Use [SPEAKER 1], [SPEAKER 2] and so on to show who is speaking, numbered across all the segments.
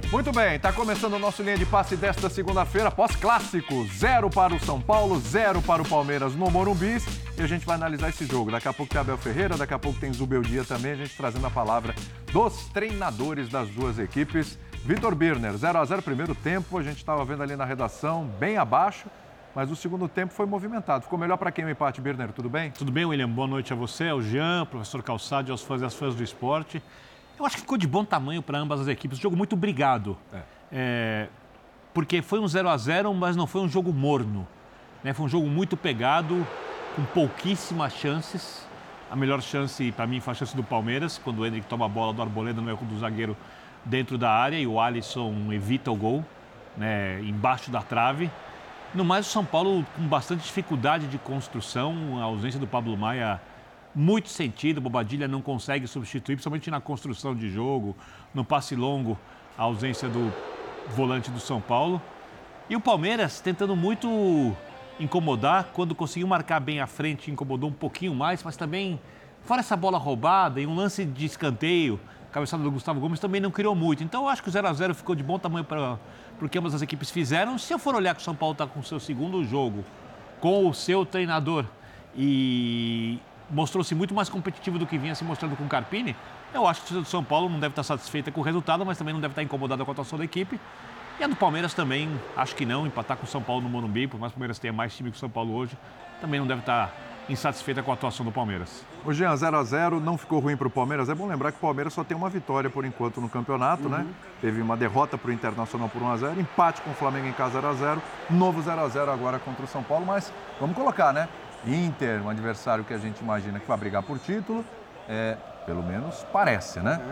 [SPEAKER 1] Muito bem, está começando o nosso linha de passe desta segunda-feira, pós-clássico. 0 para o São Paulo, 0 para o Palmeiras no Morumbi. E a gente vai analisar esse jogo. Daqui a pouco tem Abel Ferreira, daqui a pouco tem Zubeldia também, a gente trazendo a palavra dos treinadores das duas equipes. Vitor Birner, 0-0 primeiro tempo, a gente estava vendo ali na redação, bem abaixo, mas o segundo tempo foi movimentado. Ficou melhor para quem o empate, Birner, tudo bem?
[SPEAKER 2] Tudo bem, William? Boa noite a você, ao Jean, professor Calçado e aos fãs e às fãs do esporte. Eu acho que ficou de bom tamanho para ambas as equipes. Um jogo muito brigado. Porque foi um 0-0, mas não foi um jogo morno. Né? Foi um jogo muito pegado, com pouquíssimas chances. A melhor chance, para mim, foi a chance do Palmeiras, quando o Endrick toma a bola do Arboleda no erro do zagueiro dentro da área e o Alisson evita o gol, né, embaixo da trave. No mais, o São Paulo com bastante dificuldade de construção, a ausência do Pablo Maia muito sentido, o Bobadilla não consegue substituir, principalmente na construção de jogo, no passe longo, a ausência do volante do São Paulo. E o Palmeiras tentando muito incomodar, quando conseguiu marcar bem à frente, incomodou um pouquinho mais, mas também, fora essa bola roubada e um lance de escanteio, cabeçada do Gustavo Gomes, também não criou muito. Então, eu acho que o 0-0 ficou de bom tamanho para o que ambas as equipes fizeram. Se eu for olhar que o São Paulo está com o seu segundo jogo, com o seu treinador e mostrou-se muito mais competitivo do que vinha se mostrando com o Carpini, eu acho que a torcida do São Paulo não deve estar satisfeita com o resultado, mas também não deve estar incomodada com a atuação da equipe. E a do Palmeiras também, acho que não, empatar com o São Paulo no Morumbi, por mais que o Palmeiras tenha mais time que o São Paulo hoje, também não deve estar insatisfeita com a atuação do Palmeiras.
[SPEAKER 1] O Jean, 0-0, não ficou ruim para o Palmeiras. É bom lembrar que o Palmeiras só tem uma vitória por enquanto no campeonato, né? Teve uma derrota para o Internacional por 1-0, empate com o Flamengo em casa 0-0, novo 0-0 agora contra o São Paulo, mas vamos colocar, né? Inter, um adversário que a gente imagina que vai brigar por título, pelo menos parece, né?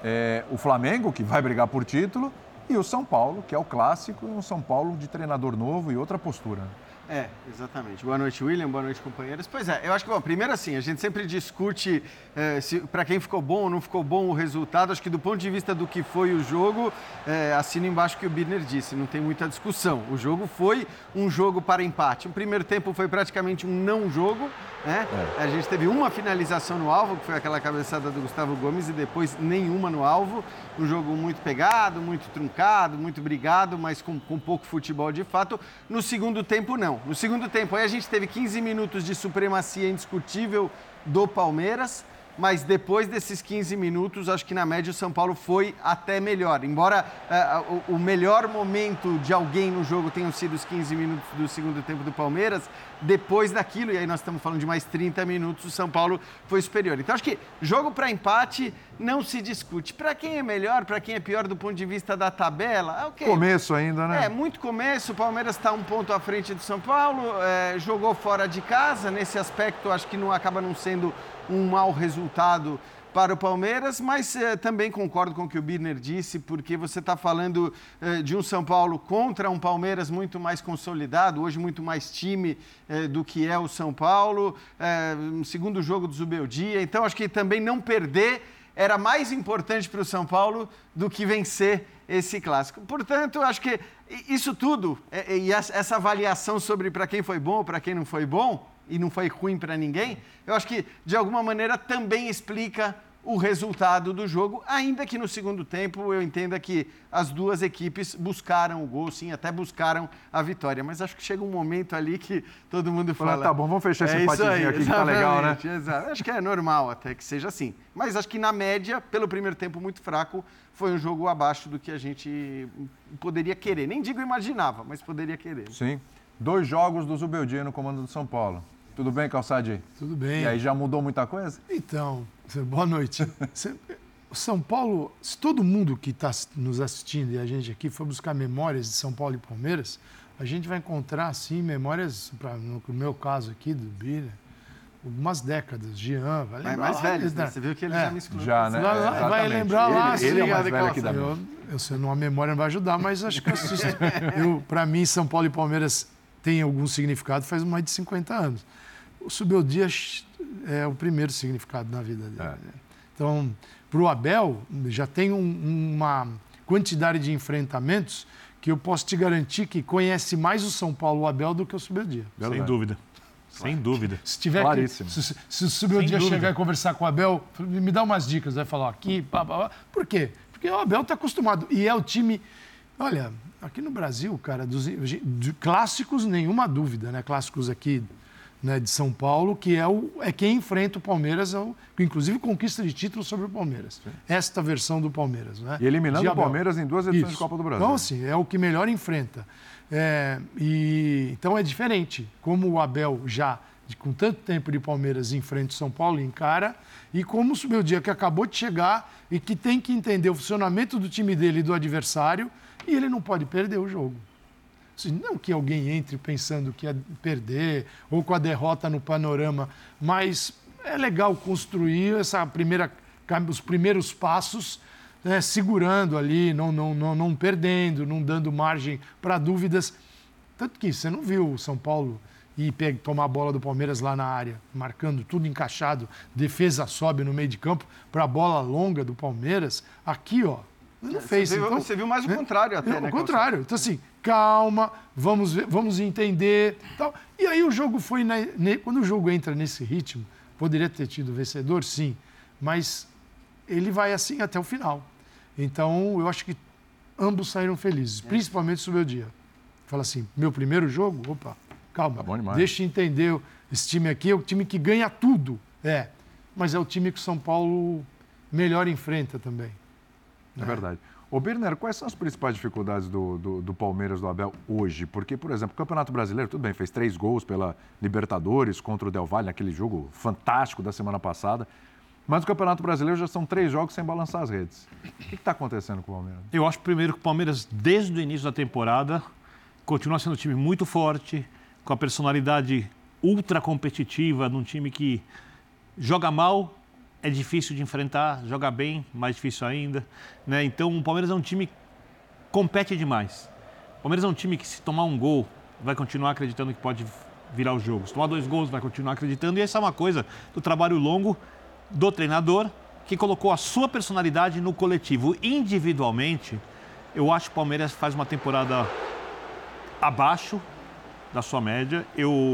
[SPEAKER 1] O Flamengo, que vai brigar por título, e o São Paulo, que é o clássico, e um São Paulo de treinador novo e outra postura.
[SPEAKER 3] Exatamente. Boa noite, William. Boa noite, companheiros. Pois é, eu acho que, bom, primeiro assim, a gente sempre discute para quem ficou bom ou não ficou bom o resultado. Acho que do ponto de vista do que foi o jogo, assino embaixo o que o Birner disse, não tem muita discussão. O jogo foi um jogo para empate. O primeiro tempo foi praticamente um não jogo, né? A gente teve uma finalização no alvo, que foi aquela cabeçada do Gustavo Gomes, e depois nenhuma no alvo. Um jogo muito pegado, muito truncado, muito brigado, mas com pouco futebol de fato. No segundo tempo, não. No segundo tempo, aí a gente teve 15 minutos de supremacia indiscutível do Palmeiras, mas depois desses 15 minutos, acho que na média o São Paulo foi até melhor. Embora o melhor momento de alguém no jogo tenham sido os 15 minutos do segundo tempo do Palmeiras, depois daquilo, e aí nós estamos falando de mais 30 minutos, o São Paulo foi superior. Então, acho que jogo para empate não se discute. Para quem é melhor, para quem é pior do ponto de vista da tabela, ok.
[SPEAKER 1] Começo ainda, né?
[SPEAKER 3] Muito começo. O Palmeiras está um ponto à frente do São Paulo, jogou fora de casa. Nesse aspecto, acho que acaba não sendo um mau resultado para o Palmeiras, mas também concordo com o que o Birner disse, porque você está falando de um São Paulo contra um Palmeiras muito mais consolidado, hoje muito mais time do que é o São Paulo, um segundo jogo do Zubeldia, então acho que também não perder era mais importante para o São Paulo do que vencer esse clássico. Portanto, acho que isso tudo, e essa avaliação sobre para quem foi bom ou para quem não foi bom, e não foi ruim para ninguém, eu acho que, de alguma maneira, também explica o resultado do jogo, ainda que no segundo tempo eu entenda que as duas equipes buscaram o gol, sim, até buscaram a vitória, mas acho que chega um momento ali que todo mundo fala...
[SPEAKER 1] Tá bom, vamos fechar esse empatezinho aqui que tá legal, né?
[SPEAKER 3] Exato. Acho que é normal até que seja assim, mas acho que na média, pelo primeiro tempo muito fraco, foi um jogo abaixo do que a gente poderia querer, nem digo imaginava, mas poderia querer.
[SPEAKER 1] Sim. 2 jogos do Zubeldia no comando do São Paulo. Tudo bem, Calçade?
[SPEAKER 4] Tudo bem.
[SPEAKER 1] E aí, já mudou muita coisa?
[SPEAKER 4] Então, boa noite. O São Paulo, se todo mundo que está nos assistindo e a gente aqui for buscar memórias de São Paulo e Palmeiras, a gente vai encontrar, assim, memórias, no meu caso aqui, do Birner, algumas décadas. Jean, vai lembrar.
[SPEAKER 3] Mais velhos, né? Você viu que ele já me excluiu.
[SPEAKER 1] Já, né?
[SPEAKER 4] Vai lembrar lá.
[SPEAKER 1] Ele é o mais velho aqui da mão.
[SPEAKER 4] Eu sei, numa memória não vai ajudar, mas acho que eu assisto. Para mim, São Paulo e Palmeiras tem algum significado faz mais de 50 anos. O Zubeldia é o primeiro significado na vida dele. Então, para o Abel, já tem uma quantidade de enfrentamentos que eu posso te garantir que conhece mais o São Paulo, o Abel, do que o Zubeldia.
[SPEAKER 2] Sem dúvida. Sem dúvida.
[SPEAKER 4] Se tiver
[SPEAKER 1] Claríssimo.
[SPEAKER 4] Se o Zubeldia chegar e conversar com o Abel, me dá umas dicas, vai falar aqui, pá. Por quê? Porque Porque o Abel está acostumado. E é o time... Olha, aqui no Brasil, cara, de clássicos, nenhuma dúvida, né? Clássicos aqui, né, de São Paulo, que é quem enfrenta o Palmeiras, inclusive conquista de título sobre o Palmeiras. Sim. Esta versão do Palmeiras, né?
[SPEAKER 1] E eliminando o Palmeiras em 2 edições de Copa do Brasil.
[SPEAKER 4] Então, assim, é o que melhor enfrenta. Então é diferente. Como o Abel já, com tanto tempo de Palmeiras, enfrenta o São Paulo, encara, e como o Subeldia, que acabou de chegar e que tem que entender o funcionamento do time dele e do adversário, e ele não pode perder o jogo. Não que alguém entre pensando que ia perder ou com a derrota no panorama, mas é legal construir os primeiros passos, né, segurando ali, não perdendo, não dando margem para dúvidas. Tanto que você não viu o São Paulo tomar a bola do Palmeiras lá na área, marcando tudo encaixado, defesa sobe no meio de campo para a bola longa do Palmeiras. Aqui, ó, não fez.
[SPEAKER 3] Você viu mais o contrário até, né?
[SPEAKER 4] O contrário. Então, assim, calma, vamos entender. Tal. E aí o jogo foi... Quando o jogo entra nesse ritmo, poderia ter tido vencedor, sim, mas ele vai assim até o final. Então, eu acho que ambos saíram felizes, principalmente sobre o dia. Fala assim, meu primeiro jogo, opa, calma,
[SPEAKER 1] tá bom demais.
[SPEAKER 4] Deixa eu entender, esse time aqui é o time que ganha tudo. Mas é o time que o São Paulo melhor enfrenta também.
[SPEAKER 1] É verdade. Ô, Birner, quais são as principais dificuldades do Palmeiras, do Abel, hoje? Porque, por exemplo, o Campeonato Brasileiro, tudo bem, fez 3 gols pela Libertadores contra o Del Valle, naquele jogo fantástico da semana passada, mas o Campeonato Brasileiro já são 3 jogos sem balançar as redes. O que está acontecendo com o Palmeiras?
[SPEAKER 2] Eu acho, primeiro, que o Palmeiras, desde o início da temporada, continua sendo um time muito forte, com a personalidade ultra competitiva, num time que joga mal, é difícil de enfrentar, joga bem, mais difícil ainda, né? Então, o Palmeiras é um time que compete demais. O Palmeiras é um time que, se tomar um gol, vai continuar acreditando que pode virar o jogo. Se tomar 2 gols, vai continuar acreditando. E essa é uma coisa do trabalho longo do treinador, que colocou a sua personalidade no coletivo. Individualmente, eu acho que o Palmeiras faz uma temporada abaixo da sua média.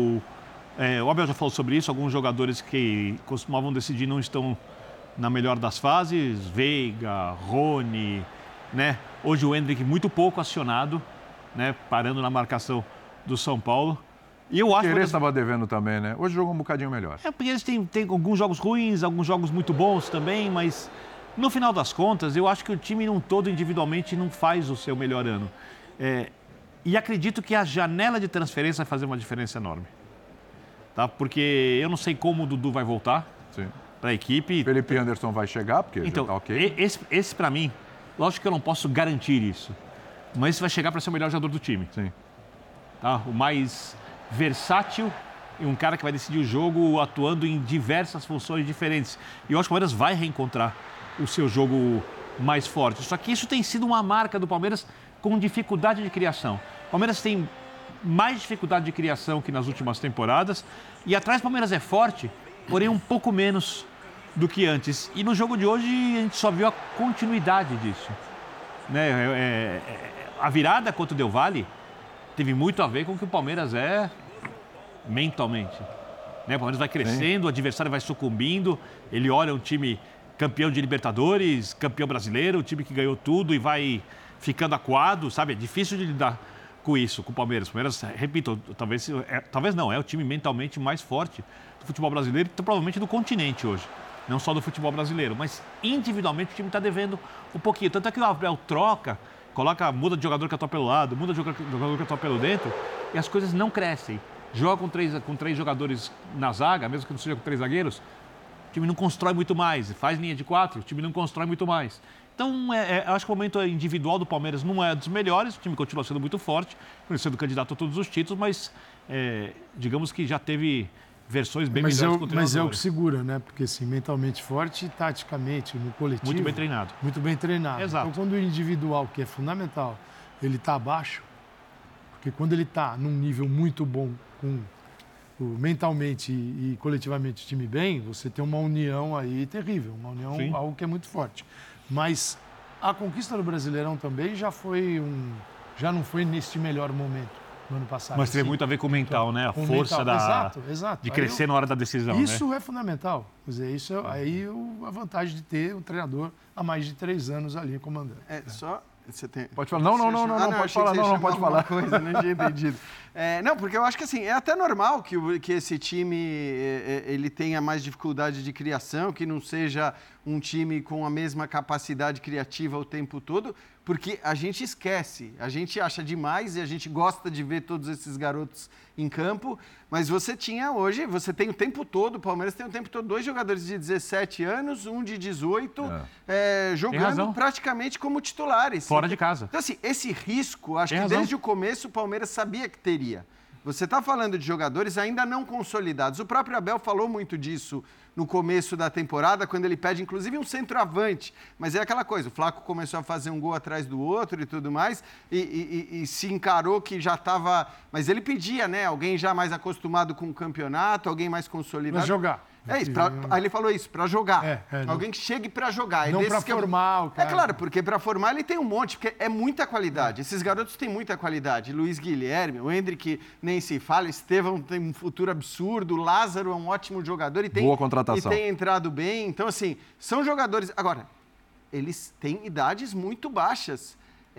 [SPEAKER 2] O Abel já falou sobre isso, alguns jogadores que costumavam decidir não estão na melhor das fases, Veiga, Rony, né? Hoje o Endrick muito pouco acionado, né? Parando na marcação do São Paulo. E eu acho que
[SPEAKER 1] ele estava devendo também, né? Hoje jogou um bocadinho melhor.
[SPEAKER 2] Porque eles têm alguns jogos ruins, alguns jogos muito bons também, mas no final das contas, eu acho que o time num todo individualmente não faz o seu melhor ano. E acredito que a janela de transferência vai fazer uma diferença enorme. Tá? Porque eu não sei como o Dudu vai voltar para a equipe.
[SPEAKER 1] Felipe Anderson vai chegar, porque
[SPEAKER 2] então,
[SPEAKER 1] já tá ok.
[SPEAKER 2] Esse para mim, lógico que eu não posso garantir isso, mas esse vai chegar para ser o melhor jogador do time.
[SPEAKER 1] Sim.
[SPEAKER 2] Tá? O mais versátil e um cara que vai decidir o jogo atuando em diversas funções diferentes. E eu acho que o Palmeiras vai reencontrar o seu jogo mais forte. Só que isso tem sido uma marca do Palmeiras com dificuldade de criação. O Palmeiras tem mais dificuldade de criação que nas últimas temporadas. E atrás o Palmeiras é forte, porém um pouco menos do que antes. E no jogo de hoje a gente só viu a continuidade disso. Né? A virada contra o Del Valle teve muito a ver com o que o Palmeiras é mentalmente. Né? O Palmeiras vai crescendo, o adversário vai sucumbindo, ele olha um time campeão de Libertadores, campeão brasileiro, um time que ganhou tudo e vai ficando acuado, sabe? É difícil de lidar com isso, com o Palmeiras. O Palmeiras, repito, talvez não, é o time mentalmente mais forte do futebol brasileiro, provavelmente do continente hoje. Não só do futebol brasileiro, mas individualmente o time está devendo um pouquinho. Tanto é que o Abel troca, muda de jogador que atua pelo lado, muda de jogador que atua pelo dentro, e as coisas não crescem. Joga com três jogadores na zaga, mesmo que não seja com 3 zagueiros, o time não constrói muito mais. Faz linha de 4, o time não constrói muito mais. Então, eu acho que o momento individual do Palmeiras não é dos melhores, o time continua sendo muito forte, sendo candidato a todos os títulos, mas digamos que já teve versões bem melhores com o treinador.
[SPEAKER 4] Mas é o que segura, né? Porque assim, mentalmente forte e taticamente, no coletivo...
[SPEAKER 2] Muito bem treinado.
[SPEAKER 4] Muito bem treinado.
[SPEAKER 2] Exato.
[SPEAKER 4] Então, quando o individual, que é fundamental, ele está abaixo, porque quando ele está num nível muito bom, mentalmente e coletivamente o time bem, você tem uma união aí terrível, uma união,
[SPEAKER 2] Sim.
[SPEAKER 4] Algo que é muito forte. Mas a conquista do Brasileirão também já não foi neste melhor momento. no ano passado.
[SPEAKER 2] Mas teve muito a ver com o mental, né? A
[SPEAKER 4] Com o
[SPEAKER 2] força
[SPEAKER 4] mental. Exato.
[SPEAKER 2] de crescer na hora da decisão,
[SPEAKER 4] Isso é fundamental. Quer dizer, isso a vantagem de ter um treinador há mais de 3 anos ali comandando.
[SPEAKER 3] Você tem...
[SPEAKER 1] Pode falar. Não, pode falar. Não, pode falar.
[SPEAKER 3] Coisa, não tinha entendido. Não, porque eu acho que assim, é até normal que esse time ele tenha mais dificuldade de criação, que não seja um time com a mesma capacidade criativa o tempo todo, porque a gente esquece, a gente acha demais e a gente gosta de ver todos esses garotos em campo, mas você tem o tempo todo, o Palmeiras tem o tempo todo 2 jogadores de 17 anos, um de 18, jogando praticamente como titulares.
[SPEAKER 2] Fora de casa.
[SPEAKER 3] Então, assim, esse risco, acho que desde o começo o Palmeiras sabia que teria. Você está falando de jogadores ainda não consolidados. O próprio Abel falou muito disso no começo da temporada, quando ele pede, inclusive, um centroavante. Mas é aquela coisa, o Flaco começou a fazer um gol atrás do outro e tudo mais, e se encarou que já estava... Mas ele pedia, né? Alguém já mais acostumado com o campeonato, alguém mais consolidado.
[SPEAKER 4] Para jogar.
[SPEAKER 3] É isso, aí ele falou isso, para jogar. Alguém que chegue para jogar.
[SPEAKER 4] Não para formar o cara.
[SPEAKER 3] É claro, porque para formar ele tem um monte, porque é muita qualidade. Esses garotos têm muita qualidade. Luiz Guilherme, o Hendrick nem se fala, Estevão tem um futuro absurdo, o Lázaro é um ótimo jogador e tem,
[SPEAKER 1] boa contratação.
[SPEAKER 3] E tem entrado bem. Então, assim, são jogadores... Agora, eles têm idades muito baixas.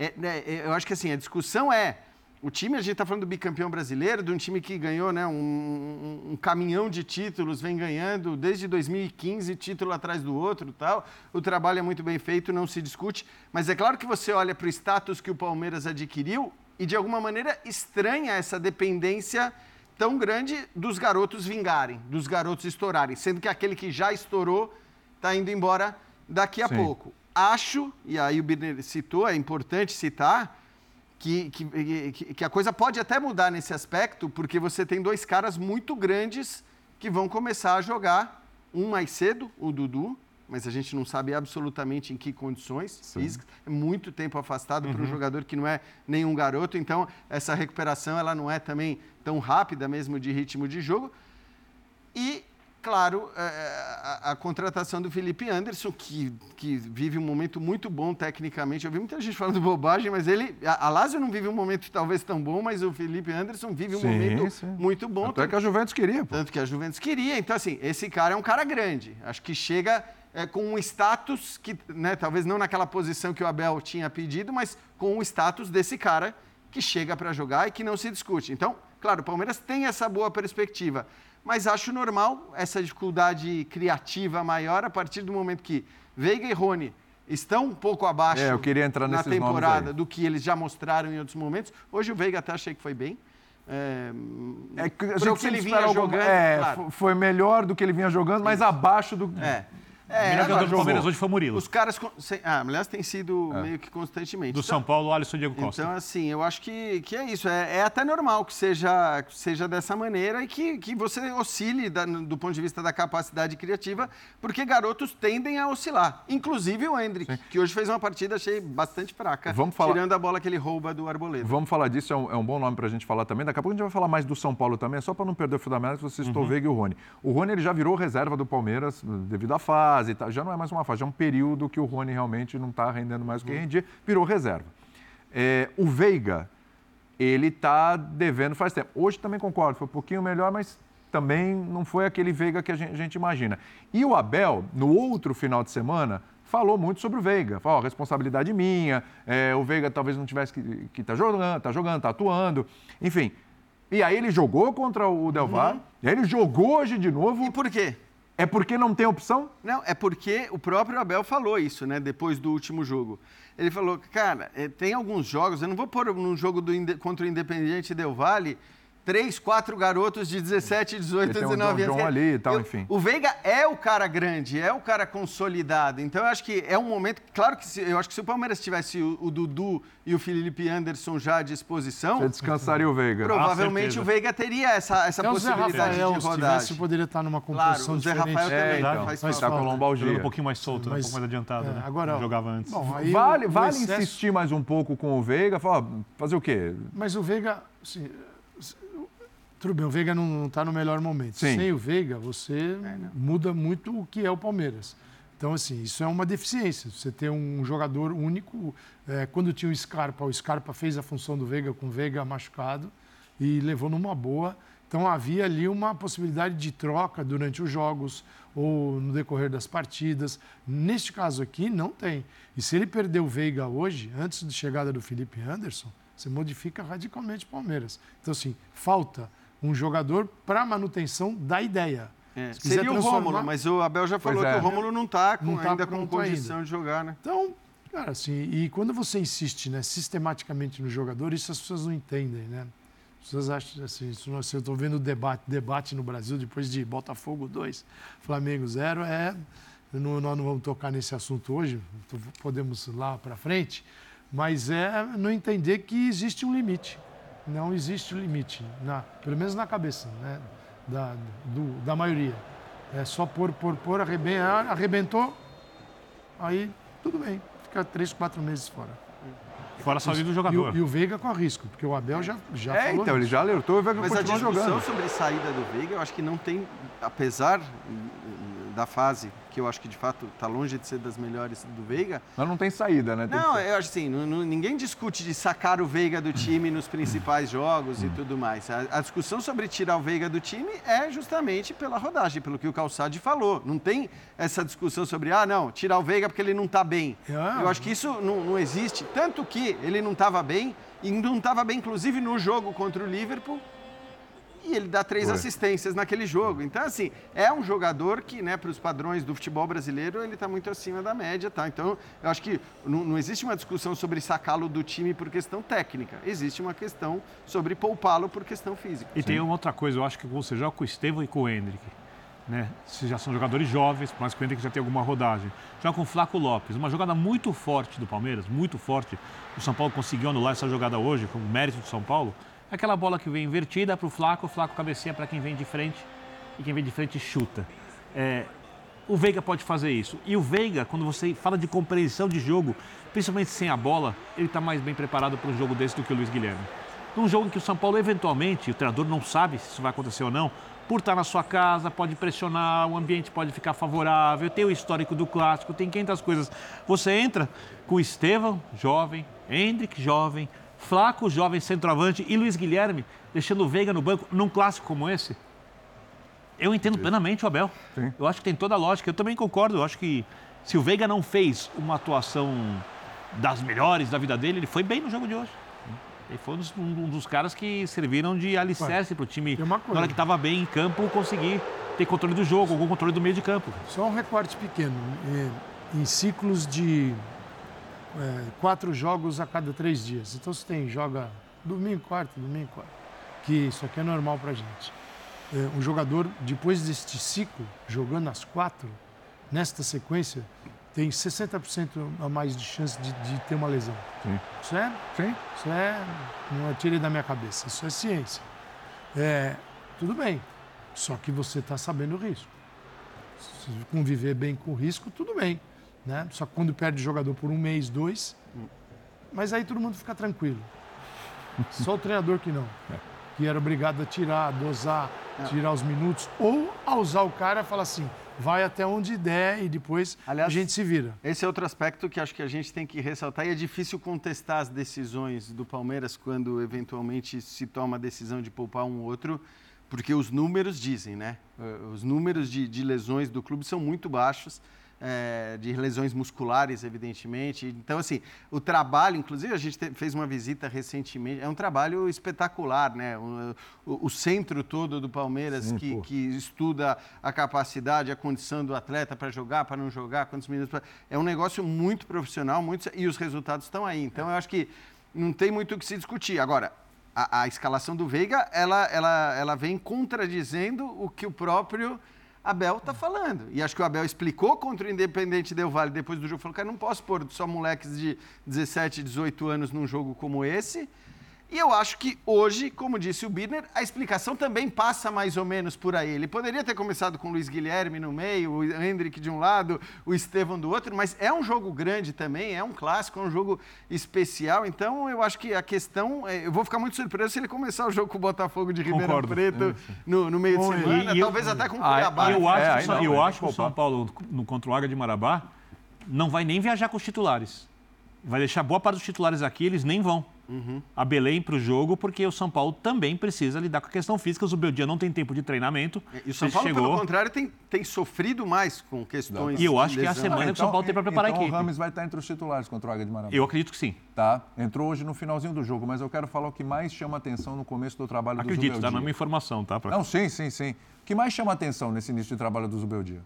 [SPEAKER 3] Eu acho que assim, a discussão é... O time, a gente está falando do bicampeão brasileiro, de um time que ganhou, né, um caminhão de títulos, vem ganhando desde 2015, título atrás do outro e tal. O trabalho é muito bem feito, não se discute. Mas é claro que você olha para o status que o Palmeiras adquiriu e, de alguma maneira, estranha essa dependência tão grande dos garotos vingarem, dos garotos estourarem, sendo que aquele que já estourou está indo embora daqui a pouco. Acho, e aí o Birner citou, é importante citar... Que a coisa pode até mudar nesse aspecto, porque você tem 2 caras muito grandes que vão começar a jogar, um mais cedo, o Dudu, mas a gente não sabe absolutamente em que condições físicas, é muito tempo afastado para um jogador que não é nenhum garoto, então essa recuperação ela não é também tão rápida mesmo de ritmo de jogo. E, claro, a contratação do Felipe Anderson, que vive um momento muito bom tecnicamente. Eu vi muita gente falando bobagem, mas a Lazio não vive um momento talvez tão bom, mas o Felipe Anderson vive um momento muito bom.
[SPEAKER 1] Tanto é que a Juventus queria. Pô.
[SPEAKER 3] Tanto que a Juventus queria. Então, assim, esse cara é um cara grande. Acho que chega com um status que, né, talvez não naquela posição que o Abel tinha pedido, mas com o status desse cara que chega para jogar e que não se discute. Então, claro, o Palmeiras tem essa boa perspectiva. Mas acho normal essa dificuldade criativa maior a partir do momento que Veiga e Rony estão um pouco abaixo
[SPEAKER 1] eu queria entrar
[SPEAKER 3] na
[SPEAKER 1] nesses
[SPEAKER 3] temporada do que eles já mostraram em outros momentos. Hoje o Veiga até achei que foi bem.
[SPEAKER 1] O que ele vinha jogando, claro. Foi melhor do que ele vinha jogando, mas abaixo do...
[SPEAKER 2] O melhor jogador do Palmeiras hoje foi o Murilo.
[SPEAKER 3] Os caras... aliás, tem sido meio que constantemente.
[SPEAKER 2] Do São Paulo, Alisson e Diego Costa.
[SPEAKER 3] Então, assim, eu acho que é isso. É até normal que seja dessa maneira e que você oscile do ponto de vista da capacidade criativa, porque garotos tendem a oscilar. Inclusive o Hendrick, que hoje fez uma partida, achei bastante fraca, tirando a bola que ele rouba do Arboleda.
[SPEAKER 1] Vamos falar disso, é um bom nome para a gente falar também. Daqui a pouco a gente vai falar mais do São Paulo também, só para não perder o fio da meada, que você citou o Veiga e o Rony. O Rony ele já virou reserva do Palmeiras devido à fase. Já não é mais uma fase, já é um período que o Rony realmente não está rendendo mais o que rendia, virou reserva. O Veiga, ele está devendo faz tempo. Hoje também concordo, foi um pouquinho melhor, mas também não foi aquele Veiga que a gente imagina. E o Abel, no outro final de semana, falou muito sobre o Veiga. Falou, responsabilidade minha, o Veiga talvez não tivesse que tá jogando, tá atuando, enfim. E aí ele jogou contra o Del Valle, e aí ele jogou hoje de novo.
[SPEAKER 3] E por quê?
[SPEAKER 1] É porque não tem opção?
[SPEAKER 3] Não, é porque o próprio Abel falou isso, né, depois do último jogo. Ele falou, cara, tem alguns jogos, eu não vou pôr num jogo contra o Independiente Del Valle 3, 4 garotos de 17, 18, 19 anos.
[SPEAKER 1] Ali e tal, enfim.
[SPEAKER 3] O Veiga é o cara grande, é o cara consolidado. Então, eu acho que é um momento... Claro que eu acho que se o Palmeiras tivesse o Dudu e o Felipe Anderson já à disposição...
[SPEAKER 1] Você descansaria o Veiga.
[SPEAKER 3] Provavelmente o Veiga teria essa possibilidade de rodagem.
[SPEAKER 4] Se tivesse, poderia estar numa composição diferente.
[SPEAKER 3] O Zé Rafael também faz
[SPEAKER 1] falta. Com lombalgia.
[SPEAKER 2] Um pouquinho mais solto, um pouco mais adiantado. Né?
[SPEAKER 4] Agora,
[SPEAKER 2] jogava antes.
[SPEAKER 4] Bom,
[SPEAKER 1] vale insistir mais um pouco com o Veiga? Fazer o quê?
[SPEAKER 4] Mas o Veiga... Assim, tudo bem, o Veiga não está no melhor momento.
[SPEAKER 1] Sim.
[SPEAKER 4] Sem o Veiga, você muda muito o que é o Palmeiras. Então, assim, isso é uma deficiência. Você ter um jogador único. Quando tinha o Scarpa fez a função do Veiga com o Veiga machucado. e levou numa boa. Então havia ali uma possibilidade de troca durante os jogos ou no decorrer das partidas. Neste caso aqui, não tem. E se ele perder o Veiga hoje, antes da chegada do Felipe Anderson, você modifica radicalmente o Palmeiras. Então, assim, falta um jogador para manutenção da ideia.
[SPEAKER 3] Seria o Rômulo, mas o Abel já falou que o Rômulo não está ainda com condição
[SPEAKER 4] ainda
[SPEAKER 3] de jogar, né?
[SPEAKER 4] Então, cara, assim, e quando você insiste, né, sistematicamente no jogador, isso as pessoas não entendem, né? As pessoas acham assim, eu estou vendo o debate no Brasil depois de Botafogo 2, Flamengo 0, nós não vamos tocar nesse assunto hoje, podemos ir lá para frente, mas é não entender que existe um limite. Não existe limite, pelo menos na cabeça, né, da maioria. É só pôr, arrebentou, aí tudo bem, fica 3, 4 meses fora.
[SPEAKER 2] Fora a saúde do jogador.
[SPEAKER 4] E o Veiga com risco, porque o Abel já falou
[SPEAKER 1] então, ele já alertou e o Veiga continua jogando.
[SPEAKER 3] Mas a discussão sobre a saída do Veiga, eu acho que não tem, apesar da fase, que eu acho que de fato está longe de ser das melhores do Veiga.
[SPEAKER 1] Mas não tem saída, né?
[SPEAKER 3] Não, eu acho assim, ninguém discute de sacar o Veiga do time nos principais jogos e tudo mais. A discussão sobre tirar o Veiga do time é justamente pela rodagem, pelo que o Calçade falou. Não tem essa discussão sobre, não, tirar o Veiga porque ele não está bem. Eu acho que isso não existe. Tanto que ele não estava bem, e não estava bem inclusive no jogo contra o Liverpool, e ele dá 3 assistências naquele jogo. Então, assim, é um jogador que, né, para os padrões do futebol brasileiro, ele está muito acima da média, tá? Então, eu acho que não existe uma discussão sobre sacá-lo do time por questão técnica. Existe uma questão sobre poupá-lo por questão física.
[SPEAKER 2] E tem uma outra coisa, eu acho que você joga com o Estevão e com o Endrick, né? Se já são jogadores jovens, mas que o Endrick já tem alguma rodagem. Joga com o Flaco Lopes, uma jogada muito forte do Palmeiras, muito forte. O São Paulo conseguiu anular essa jogada hoje, com o mérito do São Paulo. Aquela bola que vem invertida para o Flaco cabeceia para quem vem de frente e quem vem de frente chuta. O Veiga pode fazer isso. E o Veiga, quando você fala de compreensão de jogo, principalmente sem a bola, ele está mais bem preparado para um jogo desse do que o Luiz Guilherme. Num jogo em que o São Paulo, eventualmente, o treinador não sabe se isso vai acontecer ou não, por estar na sua casa, pode pressionar, o ambiente pode ficar favorável, tem o histórico do clássico, tem 500 coisas. Você entra com o Estevão, jovem, Endrick, jovem, Flaco, jovem centroavante, e Luiz Guilherme, deixando o Veiga no banco num clássico como esse. Eu entendo plenamente o Abel.
[SPEAKER 1] Sim.
[SPEAKER 2] Eu acho que tem toda a lógica. Eu também concordo. Eu acho que se o Veiga não fez uma atuação das melhores da vida dele, ele foi bem no jogo de hoje. Ele foi um dos caras que serviram de alicerce para o time, na hora que estava bem em campo, conseguir ter controle do jogo, algum controle do meio de campo.
[SPEAKER 4] Só um recorte pequeno. Em ciclos de 4 jogos a cada 3 dias. Então, você joga domingo, quarta, que isso aqui é normal pra gente. Um jogador, depois deste ciclo, jogando as 4, nesta sequência, tem 60% a mais de chance de ter uma lesão.
[SPEAKER 1] Sim.
[SPEAKER 4] Isso não tirei da minha cabeça, isso é ciência. Tudo bem, só que você está sabendo o risco. Se conviver bem com o risco, tudo bem. Né? Só que quando perde o jogador por 1 mês, 2, mas aí todo mundo fica tranquilo. Só o treinador que não. Que era obrigado a tirar, a dosar, tirar os minutos, ou a usar o cara e falar assim, vai até onde der e depois a gente se vira.
[SPEAKER 3] Esse é outro aspecto que acho que a gente tem que ressaltar, e é difícil contestar as decisões do Palmeiras quando eventualmente se toma a decisão de poupar um ou outro, porque os números dizem, né? Os números de lesões do clube são muito baixos. De lesões musculares, evidentemente. Então, assim, o trabalho, inclusive a gente fez uma visita recentemente, é um trabalho espetacular, né? O centro todo do Palmeiras que estuda a capacidade, a condição do atleta para jogar, para não jogar, quantos minutos... É um negócio muito profissional, e os resultados estão aí. Então, eu acho que não tem muito o que se discutir. Agora, a escalação do Veiga, ela vem contradizendo o que o próprio Abel está falando. E acho que o Abel explicou contra o Independente Del Valle depois do jogo. Falou, cara, não posso pôr só moleques de 17, 18 anos num jogo como esse. E eu acho que hoje, como disse o Birner, a explicação também passa mais ou menos por aí. Ele poderia ter começado com o Luiz Guilherme no meio, o Endrick de um lado, o Estevão do outro, mas é um jogo grande também, é um clássico, é um jogo especial. Então, eu acho que a questão... Eu vou ficar muito surpreso se ele começar o jogo com o Botafogo de Ribeirão Preto no meio de semana, talvez até com o Cuiabá.
[SPEAKER 2] Eu acho que o São Paulo, contra o Águia de Marabá, não vai nem viajar com os titulares. Vai deixar boa parte dos titulares aqui, eles nem vão. a Belém para o jogo, porque o São Paulo também precisa lidar com a questão física. O Zubeldia não tem tempo de treinamento.
[SPEAKER 3] E o São Paulo, pelo contrário, tem sofrido mais com questões
[SPEAKER 2] E eu acho que é a
[SPEAKER 3] lesão.
[SPEAKER 2] semana que o São Paulo tem para preparar a equipe.
[SPEAKER 1] O Rames vai estar entre os titulares contra o Águia de Marabá.
[SPEAKER 2] Eu acredito que sim.
[SPEAKER 1] Tá? Entrou hoje no finalzinho do jogo, mas eu quero falar o que mais chama atenção no começo do trabalho do Zubeldia.
[SPEAKER 2] Acredito, tá na minha informação, tá?
[SPEAKER 1] Não, sim. O que mais chama atenção nesse início de trabalho do Zubeldia?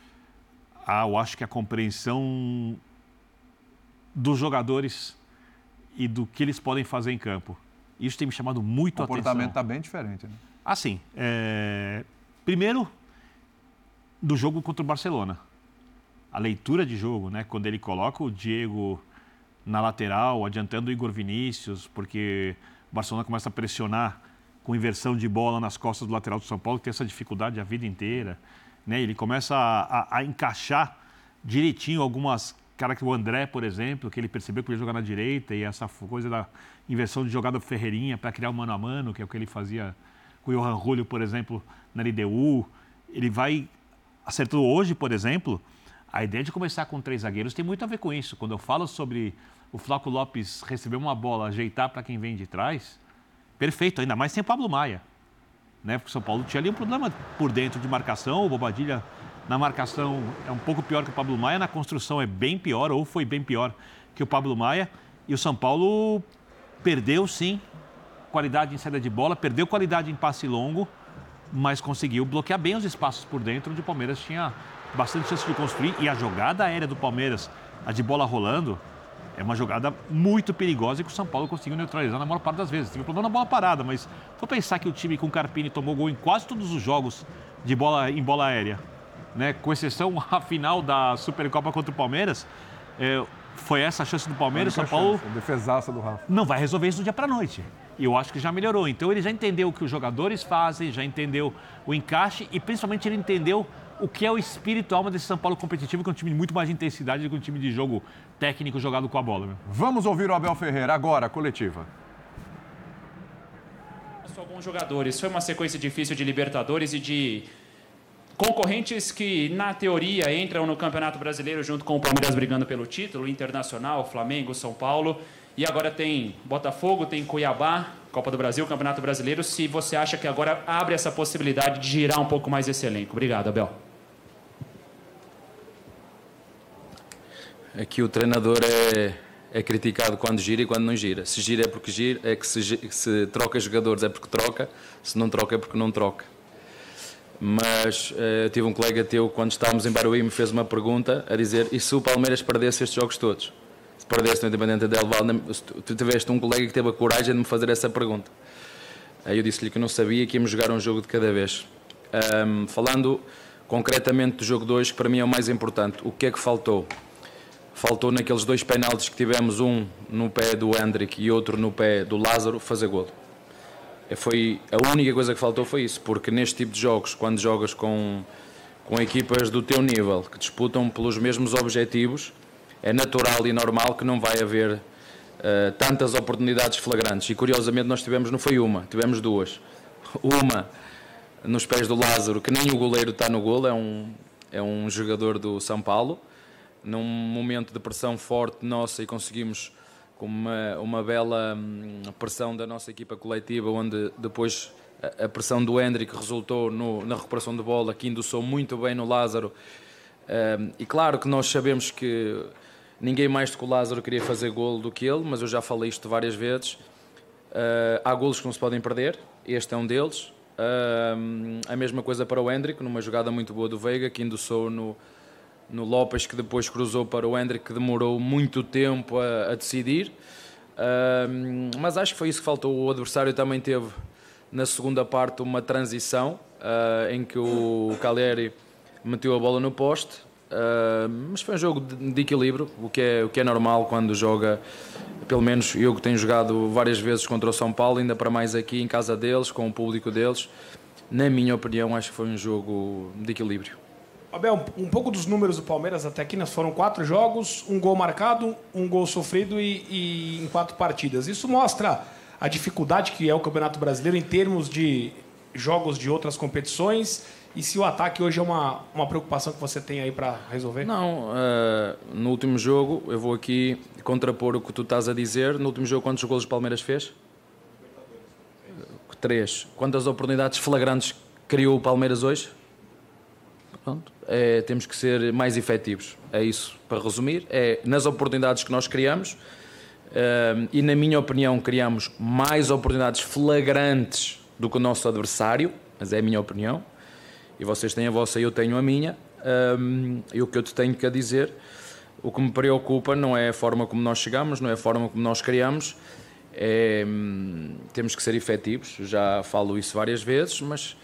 [SPEAKER 2] Eu acho que a compreensão dos jogadores e do que eles podem fazer em campo. Isso tem me chamado muito a atenção.
[SPEAKER 1] O comportamento está bem diferente, né?
[SPEAKER 2] Assim, primeiro, do jogo contra o Barcelona. A leitura de jogo, né? Quando ele coloca o Diego na lateral, adiantando o Igor Vinícius, porque o Barcelona começa a pressionar com inversão de bola nas costas do lateral do São Paulo, que tem essa dificuldade a vida inteira. Né? Ele começa a encaixar direitinho algumas caras que o André, por exemplo, que ele percebeu que podia jogar na direita, e essa coisa da inversão de jogada do Ferreirinha para criar o mano a mano, que é o que ele fazia com o Johan Julio, por exemplo, na LDU. Ele vai acertando hoje, por exemplo, a ideia de começar com 3 zagueiros tem muito a ver com isso. Quando eu falo sobre o Flaco Lopes receber uma bola, ajeitar para quem vem de trás, perfeito, ainda mais sem o Pablo Maia. Né? Porque o São Paulo tinha ali um problema por dentro de marcação, o Bobadilla na marcação é um pouco pior que o Pablo Maia, na construção é bem pior, ou foi bem pior que o Pablo Maia, e o São Paulo perdeu sim qualidade em saída de bola, perdeu qualidade em passe longo, mas conseguiu bloquear bem os espaços por dentro, onde o Palmeiras tinha bastante chance de construir, e a jogada aérea do Palmeiras, a de bola rolando, é uma jogada muito perigosa e que o São Paulo conseguiu neutralizar na maior parte das vezes. Teve problema na bola parada, mas vou pensar que o time com o Carpini tomou gol em quase todos os jogos de bola em bola aérea, né? Com exceção a final da Supercopa contra o Palmeiras, foi essa a chance do Palmeiras. São Paulo
[SPEAKER 1] defesaça do Rafa.
[SPEAKER 2] Não vai resolver isso do dia para a noite. E eu acho que já melhorou. Então ele já entendeu o que os jogadores fazem, já entendeu o encaixe e principalmente ele entendeu o que é o espírito, a alma desse São Paulo competitivo, que é um time de muito mais intensidade do que um time de jogo técnico jogado com a bola. Meu.
[SPEAKER 1] Vamos ouvir o Abel Ferreira agora, coletiva.
[SPEAKER 5] Só bons jogadores. Foi uma sequência difícil de Libertadores e de concorrentes que, na teoria, entram no Campeonato Brasileiro junto com o Palmeiras brigando pelo título, Internacional, Flamengo, São Paulo. E agora tem Botafogo, tem Cuiabá, Copa do Brasil, Campeonato Brasileiro. Se você acha que agora abre essa possibilidade de girar um pouco mais esse elenco. Obrigado, Abel.
[SPEAKER 6] Aqui o treinador é criticado quando gira e quando não gira. Se gira é porque gira, é que se troca jogadores é porque troca, se não troca é porque não troca. Mas tive um colega teu, quando estávamos em Barueri, me fez uma pergunta a dizer: e se o Palmeiras perdesse estes jogos todos? Se perdesse no Independente Del Valle, tu tiveste um colega que teve a coragem de me fazer essa pergunta. Aí eu disse-lhe que não sabia, que íamos jogar um jogo de cada vez. Falando concretamente do jogo 2, que para mim é o mais importante, o que é que faltou? Faltou naqueles 2 penaltis que tivemos, um no pé do Hendrick e outro no pé do Lázaro, fazer golo. Foi a única coisa que faltou, foi isso, porque neste tipo de jogos, quando jogas com equipas do teu nível, que disputam pelos mesmos objetivos, é natural e normal que não vai haver tantas oportunidades flagrantes. E curiosamente nós tivemos, não foi uma, tivemos 2. Uma nos pés do Lázaro, que nem o goleiro está no golo, é um jogador do São Paulo, num momento de pressão forte nossa, e conseguimos, com uma bela pressão da nossa equipa coletiva, onde depois a pressão do Hendrick resultou na recuperação de bola, que endossou muito bem no Lázaro. E claro que nós sabemos que ninguém mais do que o Lázaro queria fazer golo do que ele, mas eu já falei isto várias vezes. Há golos que não se podem perder, este é um deles. A mesma coisa para o Hendrick, numa jogada muito boa do Veiga, que endossou no Lopes, que depois cruzou para o Hendrick, que demorou muito tempo a decidir. Mas acho que foi isso que faltou. O adversário também teve, na segunda parte, uma transição em que o Caleri meteu a bola no poste. Mas foi um jogo de equilíbrio, o que é normal quando joga, pelo menos eu que tenho jogado várias vezes contra o São Paulo, ainda para mais aqui em casa deles, com o público deles. Na minha opinião, acho que foi um jogo de equilíbrio.
[SPEAKER 7] Abel, um pouco dos números do Palmeiras até aqui, foram 4 jogos, 1 gol marcado, 1 gol sofrido e em 4 partidas. Isso mostra a dificuldade que é o Campeonato Brasileiro em termos de jogos de outras competições E se o ataque hoje é uma preocupação que você tem aí para resolver?
[SPEAKER 6] Não, no último jogo, eu vou aqui contrapor o que tu estás a dizer. No último jogo, quantos golos o Palmeiras fez? 3. Quantas oportunidades flagrantes criou o Palmeiras hoje? Pronto. Temos que ser mais efetivos. É isso, para resumir. Nas oportunidades que nós criamos, e na minha opinião criamos mais oportunidades flagrantes do que o nosso adversário, mas é a minha opinião. E vocês têm a vossa e eu tenho a minha. E o que eu te tenho que dizer, o que me preocupa não é a forma como nós chegamos, não é a forma como nós criamos. Temos que ser efetivos, já falo isso várias vezes, mas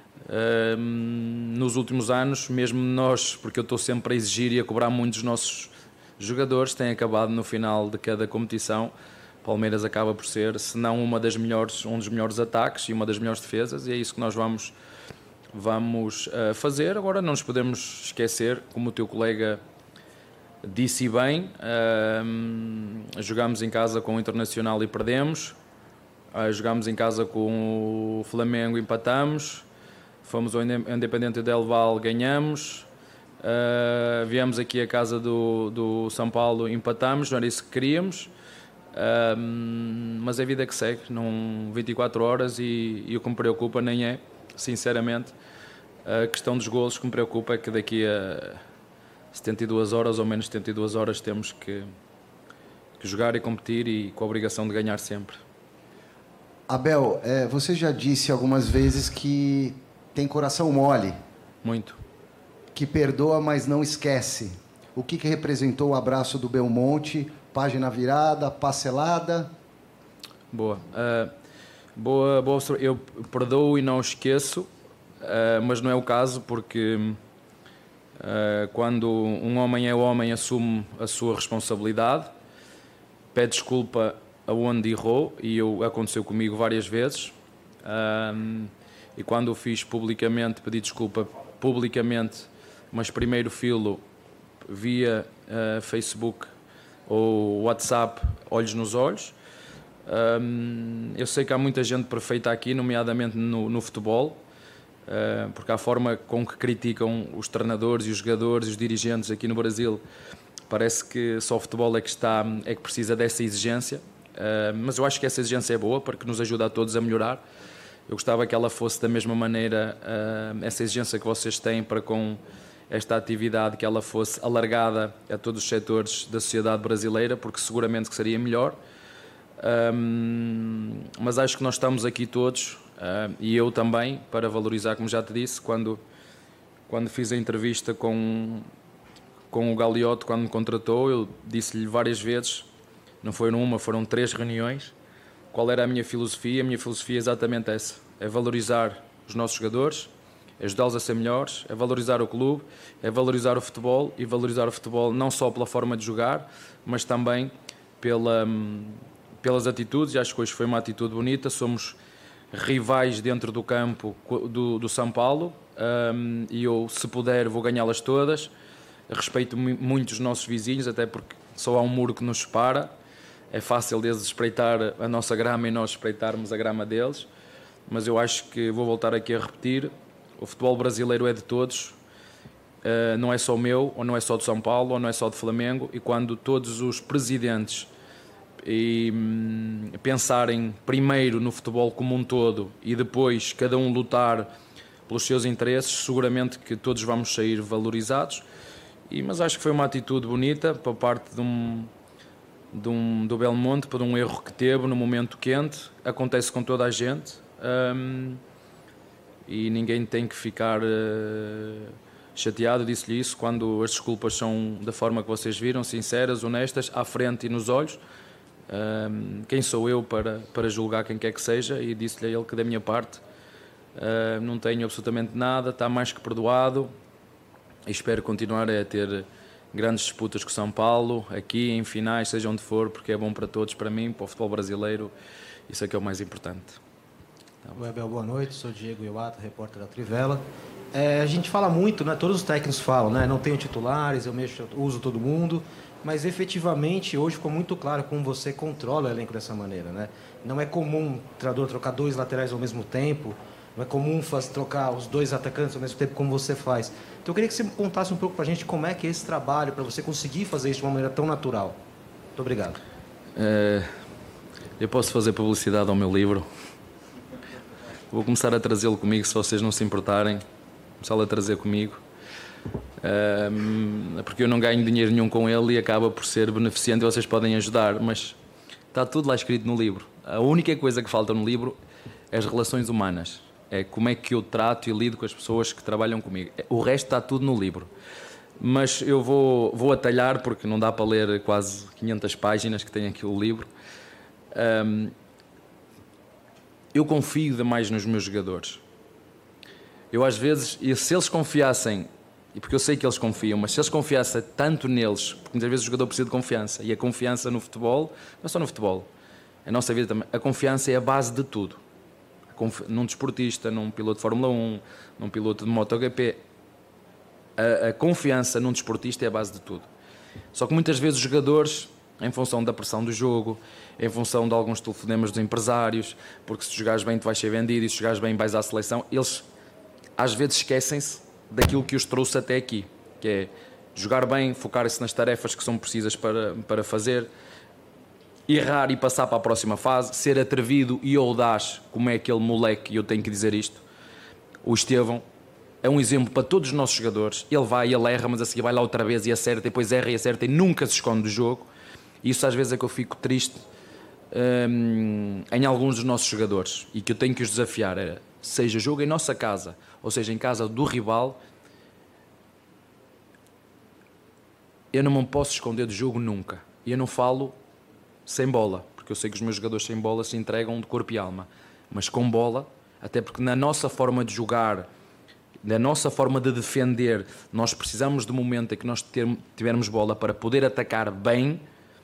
[SPEAKER 6] nos últimos anos, mesmo nós, porque eu estou sempre a exigir e a cobrar muito dos nossos jogadores, tem acabado no final de cada competição. Palmeiras acaba por ser, se não um dos melhores ataques e uma das melhores defesas, e é isso que nós vamos fazer. Agora não nos podemos esquecer, como o teu colega disse bem, jogámos em casa com o Internacional e perdemos, jogámos em casa com o Flamengo e empatamos, fomos ao Independente Del Valle, ganhamos, viemos aqui à casa do São Paulo, empatamos, não era isso que queríamos, mas é a vida que segue, não 24 horas, e o que me preocupa nem é, sinceramente, a questão dos golos. Que me preocupa é que daqui a 72 horas ou menos 72 horas temos que jogar e competir, e com a obrigação de ganhar sempre.
[SPEAKER 8] Abel, você já disse algumas vezes que tem coração mole.
[SPEAKER 6] Muito.
[SPEAKER 8] Que perdoa, mas não esquece. O que representou o abraço do Belmonte? Página virada, parcelada?
[SPEAKER 6] Boa. Boa. Eu perdoo e não esqueço, mas não é o caso, porque quando um homem é homem, assume a sua responsabilidade, pede desculpa aonde errou, e aconteceu comigo várias vezes, e quando o fiz publicamente, pedi desculpa publicamente, mas primeiro filo via Facebook ou WhatsApp, olhos nos olhos. Eu sei que há muita gente perfeita aqui, nomeadamente no futebol, porque a forma com que criticam os treinadores e os jogadores e os dirigentes aqui no Brasil, parece que só o futebol é que precisa dessa exigência, mas eu acho que essa exigência é boa, porque nos ajuda a todos a melhorar. Eu gostava que ela fosse da mesma maneira, essa exigência que vocês têm para com esta atividade, que ela fosse alargada a todos os setores da sociedade brasileira, porque seguramente que seria melhor. Mas acho que nós estamos aqui todos, e eu também, para valorizar, como já te disse, quando fiz a entrevista com o Gagliotti, quando me contratou, eu disse-lhe várias vezes, não foi numa, foram 3 reuniões, qual era a minha filosofia. A minha filosofia é exatamente essa, é valorizar os nossos jogadores, é ajudá-los a ser melhores, é valorizar o clube, é valorizar o futebol, e valorizar o futebol não só pela forma de jogar, mas também pelas atitudes, e acho que hoje foi uma atitude bonita. Somos rivais dentro do campo do São Paulo, e eu, se puder, vou ganhá-las todas. Respeito muito os nossos vizinhos, até porque só há um muro que nos separa. É fácil deles espreitar a nossa grama e nós espreitarmos a grama deles, mas eu acho que, vou voltar aqui a repetir, o futebol brasileiro é de todos, não é só meu, ou não é só de São Paulo, ou não é só de Flamengo, e quando todos os presidentes pensarem primeiro no futebol como um todo e depois cada um lutar pelos seus interesses, seguramente que todos vamos sair valorizados. Mas acho que foi uma atitude bonita por parte do Belmonte, por um erro que teve no momento quente. Acontece com toda a gente, e ninguém tem que ficar chateado. Eu disse-lhe isso, quando as desculpas são da forma que vocês viram, sinceras, honestas, à frente e nos olhos. Quem sou eu para julgar quem quer que seja? E disse-lhe a ele que, da minha parte, não tenho absolutamente nada, está mais que perdoado, e espero continuar a ter grandes disputas com São Paulo, aqui em finais, seja onde for, porque é bom para todos, para mim, para o futebol brasileiro. Isso é que é o mais importante.
[SPEAKER 9] Oi, Abel, boa noite. Sou Diego Iwata, repórter da Trivela. A gente fala muito, né? Todos os técnicos falam, né? Não tenho titulares, eu uso todo mundo, mas efetivamente hoje ficou muito claro como você controla o elenco dessa maneira, né? Não é comum o treinador trocar 2 laterais ao mesmo tempo. Não é comum trocar os dois atacantes ao mesmo tempo como você faz. Então eu queria que você contasse um pouco para a gente como é que é esse trabalho, para você conseguir fazer isso de uma maneira tão natural. Muito obrigado.
[SPEAKER 6] Eu posso fazer publicidade ao meu livro. Vou começar a trazê-lo comigo, se vocês não se importarem. Começá-lo a trazer comigo. Porque eu não ganho dinheiro nenhum com ele e acaba por ser beneficente e vocês podem ajudar, mas está tudo lá escrito no livro. A única coisa que falta no livro é as relações humanas. É como é que eu trato e lido com as pessoas que trabalham comigo. O resto está tudo no livro. Mas eu vou atalhar, porque não dá para ler quase 500 páginas que tem aqui o livro. Eu confio demais nos meus jogadores. Eu às vezes, e se eles confiassem, e porque eu sei que eles confiam, mas se eles confiassem tanto neles, porque muitas vezes o jogador precisa de confiança, e a confiança no futebol, não é só no futebol, a nossa vida também, a confiança é a base de tudo. Num desportista, num piloto de Fórmula 1, num piloto de MotoGP, a confiança num desportista é a base de tudo. Só que muitas vezes os jogadores, em função da pressão do jogo, em função de alguns telefonemas dos empresários, porque se jogares bem tu vais ser vendido e se jogares bem vais à seleção, eles às vezes esquecem-se daquilo que os trouxe até aqui, que é jogar bem, focar-se nas tarefas que são precisas para fazer, errar e passar para a próxima fase, ser atrevido e audaz, como é aquele moleque, e eu tenho que dizer isto. O Estevão é um exemplo para todos os nossos jogadores. Ele vai, ele erra, mas a seguir vai lá outra vez e acerta, e depois erra e acerta e nunca se esconde do jogo. E isso às vezes é que eu fico triste em alguns dos nossos jogadores e que eu tenho que os desafiar. Seja jogo em nossa casa, ou seja em casa do rival, eu não me posso esconder do jogo nunca. E eu não falo sem bola, porque eu sei que os meus jogadores sem bola se entregam de corpo e alma, mas com bola, até porque na nossa forma de jogar, na nossa forma de defender, nós precisamos do momento em que nós tivermos bola para poder atacar bem.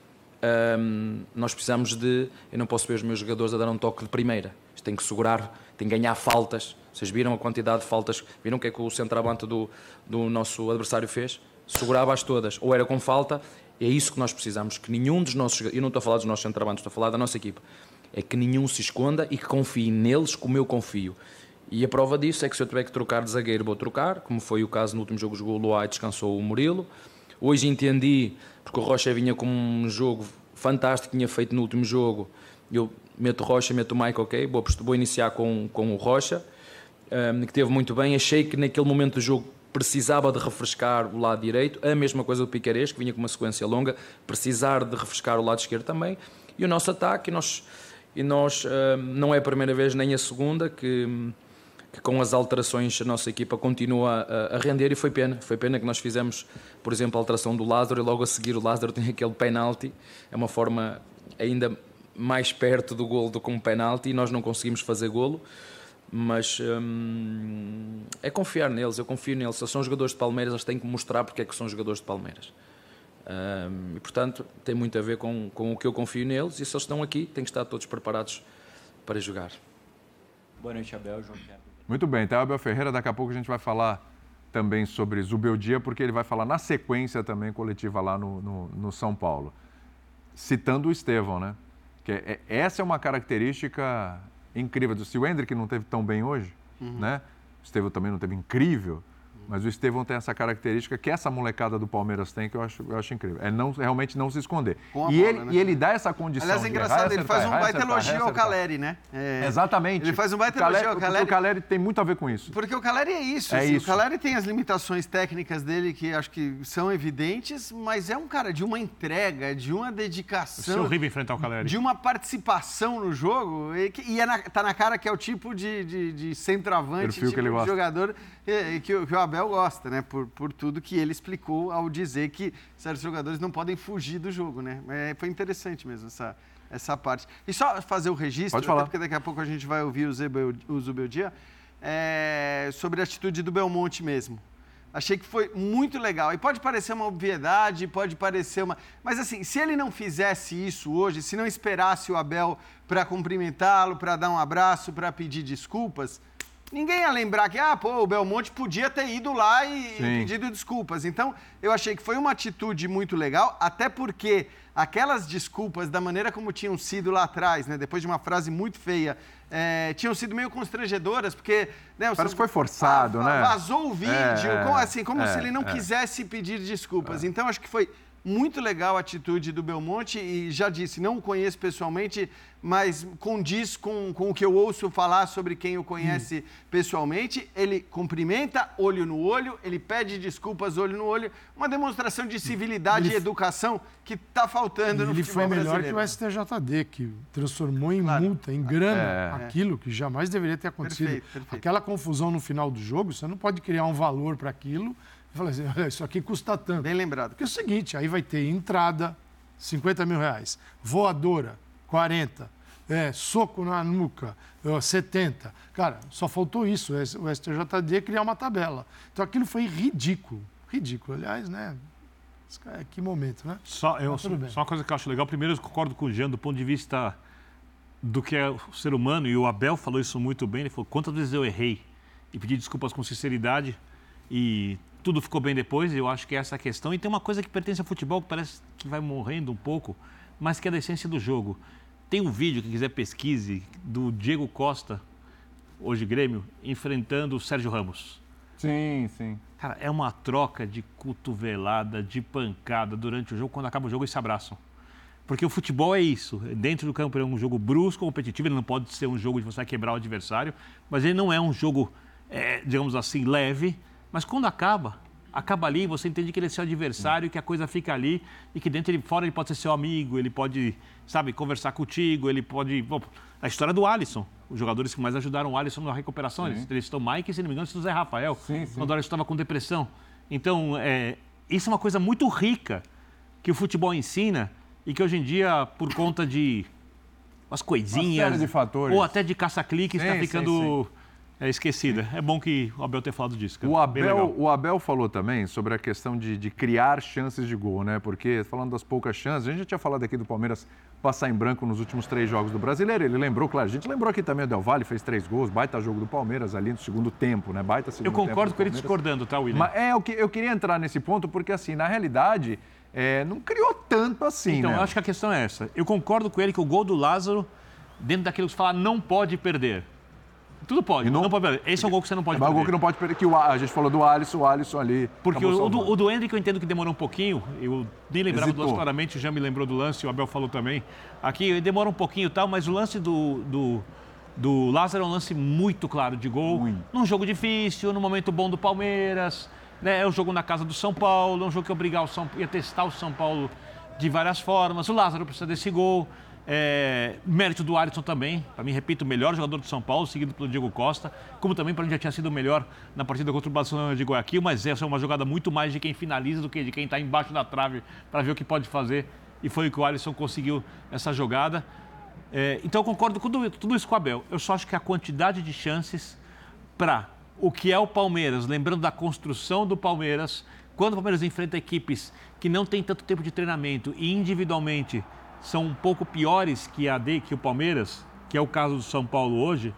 [SPEAKER 6] Nós precisamos de... Eu não posso ver os meus jogadores a dar um toque de primeira. Tem que segurar, tem que ganhar faltas. Vocês viram a quantidade de faltas? Viram o que é que o centroavante do nosso adversário fez? Segurava-as todas. Ou era com falta. É isso que nós precisamos. Que nenhum dos nossos... Eu não estou a falar dos nossos centroavantes, estou a falar da nossa equipa. É que nenhum se esconda e que confie neles como eu confio. E a prova disso é que se eu tiver que trocar de zagueiro, vou trocar, como foi o caso no último jogo, jogou o Luai e descansou o Murilo. Hoje entendi, porque o Rocha vinha com um jogo fantástico que tinha feito no último jogo. Eu meto o Rocha, meto o Mike, ok, vou iniciar com o Rocha, que teve muito bem. Achei que naquele momento do jogo precisava de refrescar o lado direito. A mesma coisa do Piquerez, que vinha com uma sequência longa, precisar de refrescar o lado esquerdo também. E o nosso ataque, e nós não é a primeira vez nem a segunda que com as alterações a nossa equipa continua a render, e foi pena que nós fizemos, por exemplo, a alteração do Lázaro e logo a seguir o Lázaro tem aquele penalti, é uma forma ainda mais perto do golo do que um penalti, e nós não conseguimos fazer golo, mas é confiar neles, eu confio neles. Se eles são jogadores de Palmeiras, eles têm que mostrar porque é que são jogadores de Palmeiras. E portanto tem muito a ver com o que eu confio neles, e se eles estão aqui, têm que estar todos preparados para jogar.
[SPEAKER 10] Boa noite, Abel, João Pierre.
[SPEAKER 1] Muito bem, então Abel Ferreira, daqui a pouco a gente vai falar também sobre Zubeldia, porque ele vai falar na sequência também coletiva lá no São Paulo, citando o Estevão, né? Que essa é uma característica incrível. Se o Endrick não teve tão bem hoje, né? O Estevão também não teve incrível, mas o Estevão tem essa característica que essa molecada do Palmeiras tem, que eu acho incrível. É realmente não se esconder.
[SPEAKER 3] E
[SPEAKER 1] ele dá essa condição.
[SPEAKER 3] Aliás, é engraçado, ele faz um baita elogio ao Caleri, né?
[SPEAKER 1] Exatamente.
[SPEAKER 3] Ele faz um baita elogio ao Caleri.
[SPEAKER 1] O Caleri tem muito a ver com isso.
[SPEAKER 3] Porque o Caleri é isso. O Caleri tem as limitações técnicas dele, que acho que são evidentes, mas é um cara de uma entrega, de uma dedicação.
[SPEAKER 2] Isso é horrível enfrentar o Caleri.
[SPEAKER 3] De uma participação no jogo. Tá na cara que é o tipo de centroavante, tipo de jogador que o Abel gosta, né? Por tudo que ele explicou ao dizer que certos jogadores não podem fugir do jogo, né? Foi interessante mesmo essa parte. E só fazer o registro, até porque daqui a pouco a gente vai ouvir o Zubeldia, sobre a atitude do Belmonte mesmo. Achei que foi muito legal. E pode parecer uma obviedade, pode parecer uma... Mas assim, se ele não fizesse isso hoje, se não esperasse o Abel para cumprimentá-lo, para dar um abraço, para pedir desculpas, ninguém ia lembrar que, o Belmonte podia ter ido lá e pedido desculpas. Então, eu achei que foi uma atitude muito legal, até porque aquelas desculpas, da maneira como tinham sido lá atrás, né, depois de uma frase muito feia, tinham sido meio constrangedoras, porque... Né,
[SPEAKER 1] parece que foi forçado, né?
[SPEAKER 3] Vazou o vídeo, como se ele não quisesse pedir desculpas. Então, acho que foi muito legal a atitude do Belmonte e já disse, não o conheço pessoalmente, mas condiz com o que eu ouço falar sobre quem o conhece pessoalmente. Ele cumprimenta olho no olho, ele pede desculpas olho no olho, uma demonstração de civilidade e educação que está faltando no futebol brasileiro.
[SPEAKER 4] Ele foi melhor que o STJD, que transformou em multa, em grana, aquilo que jamais deveria ter acontecido. Perfeito. Aquela confusão no final do jogo, você não pode criar um valor para aquilo. Eu falei assim, olha, isso aqui custa tanto.
[SPEAKER 3] Bem lembrado.
[SPEAKER 4] Porque é o seguinte, aí vai ter entrada, R$50 mil, voadora, 40, soco na nuca, 70. Cara, só faltou isso, o STJD criar uma tabela. Então aquilo foi ridículo, aliás, né? Que momento, né?
[SPEAKER 2] Só uma coisa que eu acho legal, primeiro eu concordo com o Jean do ponto de vista do que é o ser humano, e o Abel falou isso muito bem, ele falou, quantas vezes eu errei e pedi desculpas com sinceridade e tudo ficou bem depois, eu acho que é essa a questão. E tem uma coisa que pertence ao futebol que parece que vai morrendo um pouco, mas que é da essência do jogo. Tem um vídeo, quem quiser pesquise, do Diego Costa, hoje Grêmio, enfrentando o Sérgio Ramos.
[SPEAKER 1] Sim.
[SPEAKER 2] Cara, é uma troca de cotovelada, de pancada durante o jogo. Quando acaba o jogo, eles se abraçam. Porque o futebol é isso. Dentro do campo é um jogo brusco, competitivo. Ele não pode ser um jogo de você quebrar o adversário. Mas ele não é um jogo, digamos assim, leve. Mas quando acaba ali, você entende que ele é seu adversário, que a coisa fica ali e que dentro e fora ele pode ser seu amigo, ele pode, conversar contigo, ele pode... Bom, a história do Alisson, os jogadores que mais ajudaram o Alisson na recuperação, eles estão Mike e, se não me engano, o Zé Rafael, quando o Alisson estava com depressão. Então, isso é uma coisa muito rica que o futebol ensina e que hoje em dia, por conta de umas coisinhas...
[SPEAKER 1] Uma série de fatores.
[SPEAKER 2] Ou até de caça-clique, está ficando... esquecida. É bom que o Abel tenha falado disso. Cara.
[SPEAKER 1] O Abel falou também sobre a questão de criar chances de gol, né? Porque, falando das poucas chances, a gente já tinha falado aqui do Palmeiras passar em branco nos últimos 3 jogos do Brasileiro. Ele lembrou, claro, a gente lembrou aqui também o Del Valle, fez 3 gols, baita jogo do Palmeiras ali no segundo tempo, né? Baita segundo tempo.
[SPEAKER 2] Eu concordo com ele discordando, tá, William?
[SPEAKER 1] Mas eu queria entrar nesse ponto porque, assim, na realidade, não criou tanto assim,
[SPEAKER 2] então,
[SPEAKER 1] né?
[SPEAKER 2] eu acho que a questão é essa. Eu concordo com ele que o gol do Lázaro, dentro daquilo que se fala, não pode perder. Tudo pode, não pode perder. Esse é o gol que você não pode perder.
[SPEAKER 1] É o gol que não pode perder, que a gente falou do Alisson ali...
[SPEAKER 2] Porque o do Endrick eu entendo que demorou um pouquinho, eu nem lembrava do lance claramente, o Jean me lembrou do lance, o Abel falou também. Aqui demora um pouquinho e tal, mas o lance do Lázaro é um lance muito claro de gol, num jogo difícil, num momento bom do Palmeiras, né? É um jogo na casa do São Paulo, é um jogo que ia testar o São Paulo de várias formas, o Lázaro precisa desse gol. Mérito do Alisson também, para mim, repito, o melhor jogador do São Paulo, seguido pelo Diego Costa, como também para mim já tinha sido o melhor na partida contra o Barcelona de Guayaquil, mas essa é uma jogada muito mais de quem finaliza do que de quem está embaixo da trave para ver o que pode fazer, e foi o que o Alisson conseguiu essa jogada. Então eu concordo com tudo isso com o Abel, eu só acho que a quantidade de chances para o que é o Palmeiras, lembrando da construção do Palmeiras, quando o Palmeiras enfrenta equipes que não têm tanto tempo de treinamento e individualmente são um pouco piores que o Palmeiras, que é o caso do São Paulo hoje,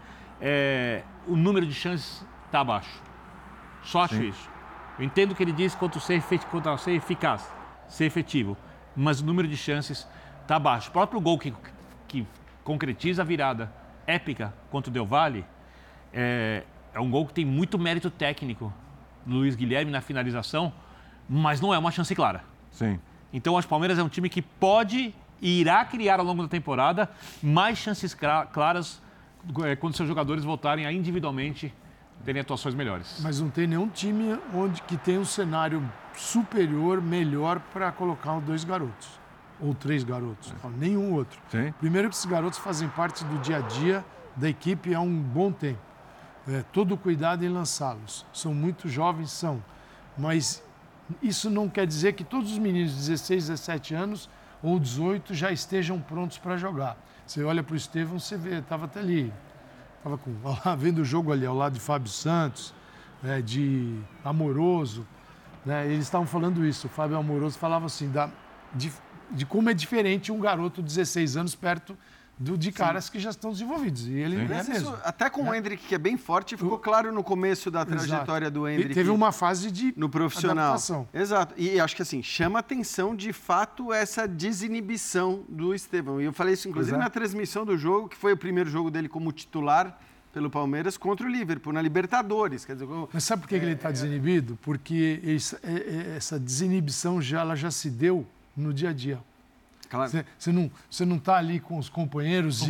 [SPEAKER 2] o número de chances está abaixo. Só acho isso. Eu entendo o que ele diz quanto a ser eficaz, ser efetivo, mas o número de chances está abaixo. O próprio gol que concretiza a virada épica contra o Del Valle é um gol que tem muito mérito técnico do Luiz Guilherme na finalização, mas não é uma chance clara.
[SPEAKER 1] Sim.
[SPEAKER 2] Então, o Palmeiras é um time que pode e irá criar ao longo da temporada mais chances claras quando seus jogadores voltarem a individualmente terem atuações melhores.
[SPEAKER 4] Mas não tem nenhum time que tem um cenário superior, melhor para colocar 2 garotos ou 3 garotos, nenhum outro.
[SPEAKER 1] Sim.
[SPEAKER 4] Primeiro que esses garotos fazem parte do dia a dia da equipe há um bom tempo. Todo cuidado em lançá-los. São muito jovens, mas isso não quer dizer que todos os meninos de 16, 17 anos ou 18 já estejam prontos para jogar. Você olha para o Estevão, você vê, estava até ali, estava vendo o jogo ali ao lado de Fábio Santos, de Amoroso, né? Eles estavam falando isso, o Fábio Amoroso falava assim, de como é diferente um garoto de 16 anos perto de caras que já estão desenvolvidos. E ele é mesmo.
[SPEAKER 3] Até com o Endrick, que é bem forte, ficou claro no começo da trajetória do Endrick.
[SPEAKER 4] Teve uma fase de
[SPEAKER 3] no profissional.
[SPEAKER 4] Adaptação.
[SPEAKER 3] Exato. E acho que assim, chama atenção de fato essa desinibição do Estevão. E eu falei isso, inclusive, na transmissão do jogo, que foi o primeiro jogo dele como titular pelo Palmeiras contra o Liverpool, na Libertadores. Quer dizer,
[SPEAKER 4] mas sabe por que ele está desinibido? Porque essa desinibição ela já se deu no dia a dia.
[SPEAKER 3] Claro.
[SPEAKER 4] Você não está ali com os companheiros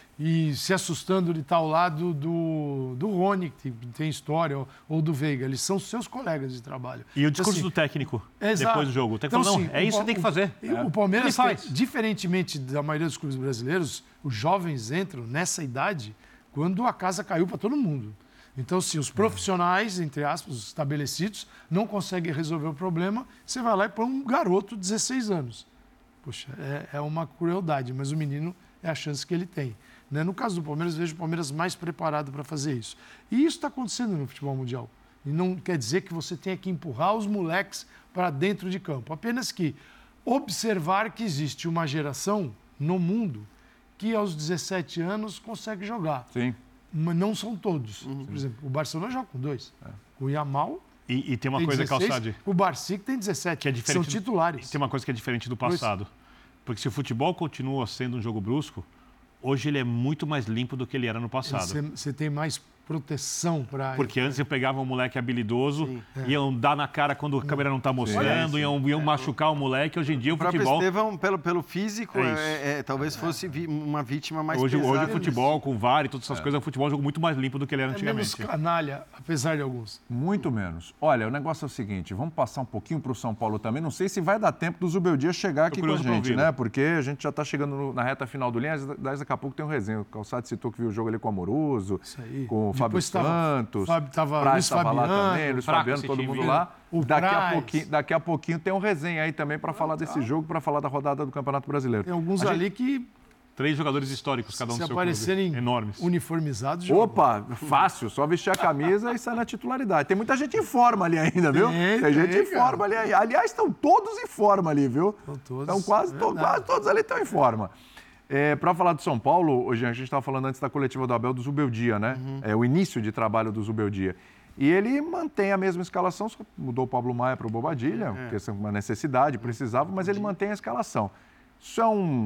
[SPEAKER 4] e se assustando de estar ao lado do Rony, que tem história, ou do Veiga. Eles são seus colegas de trabalho.
[SPEAKER 2] E o discurso do técnico depois do jogo? O técnico falou, não, é isso que tem que fazer.
[SPEAKER 4] O Palmeiras, diferentemente da maioria dos clubes brasileiros, os jovens entram nessa idade quando a casa caiu para todo mundo. Então, se os profissionais, entre aspas, os estabelecidos, não conseguem resolver o problema, você vai lá e põe um garoto de 16 anos. Poxa, é uma crueldade, mas o menino é a chance que ele tem. Né? No caso do Palmeiras, vejo o Palmeiras mais preparado para fazer isso. E isso está acontecendo no futebol mundial. E não quer dizer que você tenha que empurrar os moleques para dentro de campo. Apenas que observar que existe uma geração no mundo que aos 17 anos consegue jogar.
[SPEAKER 1] Sim.
[SPEAKER 4] Mas não são todos. Por exemplo, o Barcelona joga com 2. O Yamal...
[SPEAKER 2] E tem uma coisa,
[SPEAKER 4] 16,
[SPEAKER 2] Calçade...
[SPEAKER 4] O Barsi tem 17,
[SPEAKER 2] que é diferente,
[SPEAKER 4] são titulares.
[SPEAKER 2] Tem uma coisa que é diferente do passado. Porque se o futebol continua sendo um jogo brusco, hoje ele é muito mais limpo do que ele era no passado.
[SPEAKER 4] Você tem mais proteção para...
[SPEAKER 2] Porque antes eu pegava um moleque habilidoso, iam dar na cara quando a câmera não está mostrando, iam machucar o moleque. Hoje em dia o futebol...
[SPEAKER 3] O Estevão, pelo físico, talvez fosse uma vítima mais
[SPEAKER 2] hoje,
[SPEAKER 3] pesada.
[SPEAKER 2] Hoje o futebol, com VAR e todas essas coisas, o futebol é um jogo muito mais limpo do que ele era antigamente.
[SPEAKER 4] Menos canalha, apesar de alguns.
[SPEAKER 1] Muito menos. Olha, o negócio é o seguinte, vamos passar um pouquinho para o São Paulo também. Não sei se vai dar tempo do Zubeldia chegar aqui com a gente, né? Porque a gente já está chegando na reta final do Linhas, daqui a pouco tem um resenha. O Calçado citou que viu o jogo ali com o Amoroso, com o Fábio Santos.
[SPEAKER 4] Luiz
[SPEAKER 1] Fabiano, lá também, Luiz
[SPEAKER 2] Fraco,
[SPEAKER 1] Fabiano, todo mundo lá. Daqui a pouquinho tem um resenha aí também para falar desse jogo, para falar da rodada do Campeonato Brasileiro.
[SPEAKER 4] Tem alguns ali que...
[SPEAKER 2] 3 jogadores históricos, cada um do seu clube.
[SPEAKER 4] Se aparecerem
[SPEAKER 2] enormes.
[SPEAKER 4] Uniformizados...
[SPEAKER 1] Opa, fácil, só vestir a camisa e sair na titularidade. Tem muita gente em forma ali ainda, viu? Tem gente em forma ali. Aliás, estão todos em forma ali, viu? Estão quase todos ali estão em forma. Para falar do São Paulo, hoje a gente estava falando antes da coletiva do Abel do Zubeldia, né? É o início de trabalho do Zubeldia. E ele mantém a mesma escalação, só mudou o Pablo Maia para o Bobadilha, porque essa é uma necessidade, precisava, mas ele mantém a escalação. Isso é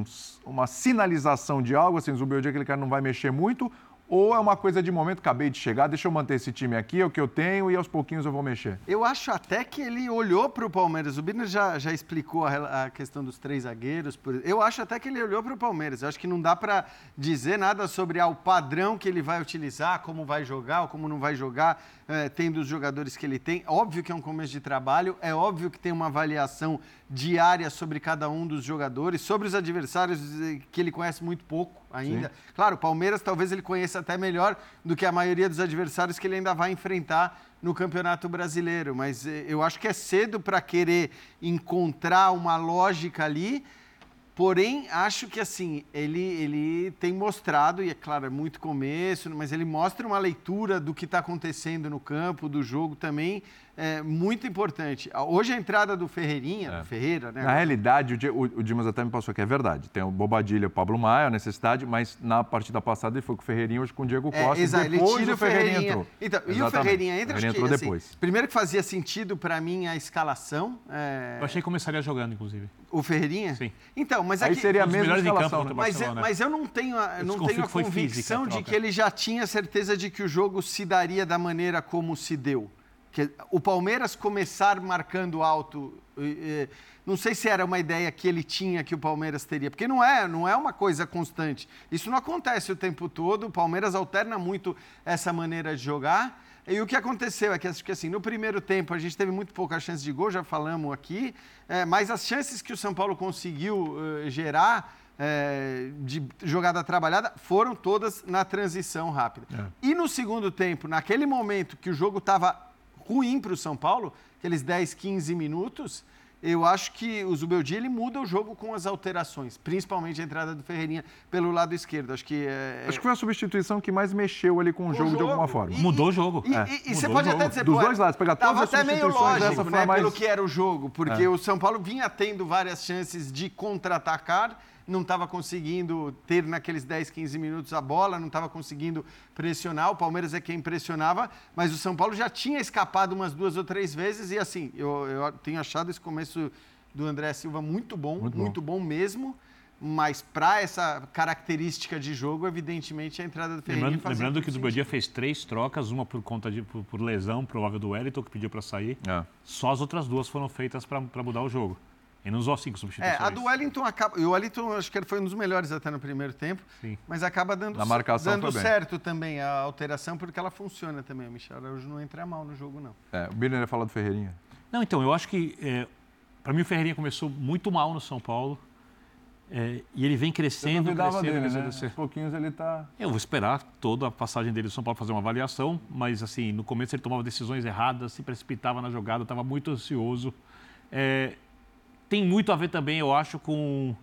[SPEAKER 1] uma sinalização de algo, assim, o Zubeldia, aquele cara não vai mexer muito, ou é uma coisa de momento, acabei de chegar, deixa eu manter esse time aqui, é o que eu tenho, e aos pouquinhos eu vou mexer?
[SPEAKER 3] Eu acho até que ele olhou para o Palmeiras. O Birner já explicou a questão dos 3 zagueiros. Eu acho até que ele olhou para o Palmeiras. Eu acho que não dá para dizer nada sobre o padrão que ele vai utilizar, como vai jogar ou como não vai jogar, tendo os jogadores que ele tem. Óbvio que é um começo de trabalho, é óbvio que tem uma avaliação diária sobre cada um dos jogadores, sobre os adversários que ele conhece muito pouco ainda. Sim. Claro, o Palmeiras talvez ele conheça até melhor do que a maioria dos adversários que ele ainda vai enfrentar no Campeonato Brasileiro, mas eu acho que é cedo para querer encontrar uma lógica ali, porém, acho que assim, ele tem mostrado, e é claro, é muito começo, mas ele mostra uma leitura do que está acontecendo no campo, do jogo também, muito importante. Hoje a entrada do Ferreira, né?
[SPEAKER 1] Na realidade, o Dimas até me passou que é verdade. Tem o Bobadilha, o Pablo Maia, a necessidade, mas na partida passada ele foi com o Ferreirinha, hoje com o Diego Costa.
[SPEAKER 3] Exato,
[SPEAKER 1] e depois
[SPEAKER 3] ele tira
[SPEAKER 1] o Ferreirinha entrou.
[SPEAKER 3] Então, e o Ferreirinha entra,
[SPEAKER 1] acho que, entrou depois.
[SPEAKER 3] Assim, primeiro que fazia sentido para mim a escalação.
[SPEAKER 2] Eu achei que começaria jogando, inclusive.
[SPEAKER 3] O Ferreirinha?
[SPEAKER 2] Sim.
[SPEAKER 3] então, mas
[SPEAKER 1] aí seria a mesma escalação,
[SPEAKER 2] né?
[SPEAKER 3] Mas eu não tenho a convicção de que ele já tinha certeza de que o jogo se daria da maneira como se deu. Que o Palmeiras começar marcando alto, não sei se era uma ideia que ele tinha que o Palmeiras teria, porque não é uma coisa constante. Isso não acontece o tempo todo, o Palmeiras alterna muito essa maneira de jogar. E o que aconteceu é que, acho que assim, no primeiro tempo a gente teve muito pouca chance de gol, já falamos aqui, mas as chances que o São Paulo conseguiu gerar de jogada trabalhada foram todas na transição rápida. E no segundo tempo, naquele momento que o jogo estava ruim para o São Paulo, aqueles 10, 15 minutos, eu acho que o Zubeldia ele muda o jogo com as alterações, principalmente a entrada do Ferreirinha pelo lado esquerdo. Acho que
[SPEAKER 1] foi a substituição que mais mexeu ali com o jogo de alguma forma.
[SPEAKER 2] Mudou o jogo.
[SPEAKER 3] E você pode até dizer,
[SPEAKER 1] dos dois lados, pegar todas as substituições,
[SPEAKER 3] até meio lógico,
[SPEAKER 1] né,
[SPEAKER 3] pelo que era o jogo, porque o São Paulo vinha tendo várias chances de contra-atacar, não estava conseguindo ter naqueles 10, 15 minutos a bola, não estava conseguindo pressionar. O Palmeiras é quem pressionava, mas o São Paulo já tinha escapado umas 2 ou 3 vezes. E assim, eu tenho achado esse começo do André Silva muito bom mesmo. Mas para essa característica de jogo, evidentemente, a entrada do Ferreirinha fazia
[SPEAKER 2] Lembrando que o
[SPEAKER 3] sentido.
[SPEAKER 2] Zubeldia fez 3 trocas, uma por conta por lesão provável do Wellington, que pediu para sair. Só as outras 2 foram feitas para mudar o jogo. Ele não usou 5 substituições.
[SPEAKER 3] A do Wellington acaba... E o Wellington, acho que ele foi um dos melhores até no primeiro tempo.
[SPEAKER 2] Sim.
[SPEAKER 3] Mas acaba dando certo também a alteração, porque ela funciona também. O Michel Araújo não entra mal no jogo, não.
[SPEAKER 1] O Birner ia falar do Ferreirinha.
[SPEAKER 2] Não, então, eu acho que... para mim, o Ferreirinha começou muito mal no São Paulo. E ele vem crescendo,
[SPEAKER 1] dele, né?
[SPEAKER 2] Aos
[SPEAKER 1] pouquinhos ele está...
[SPEAKER 2] Eu vou esperar toda a passagem dele do São Paulo fazer uma avaliação, mas assim, no começo ele tomava decisões erradas, se precipitava na jogada, estava muito ansioso. Tem muito a ver também, eu acho, com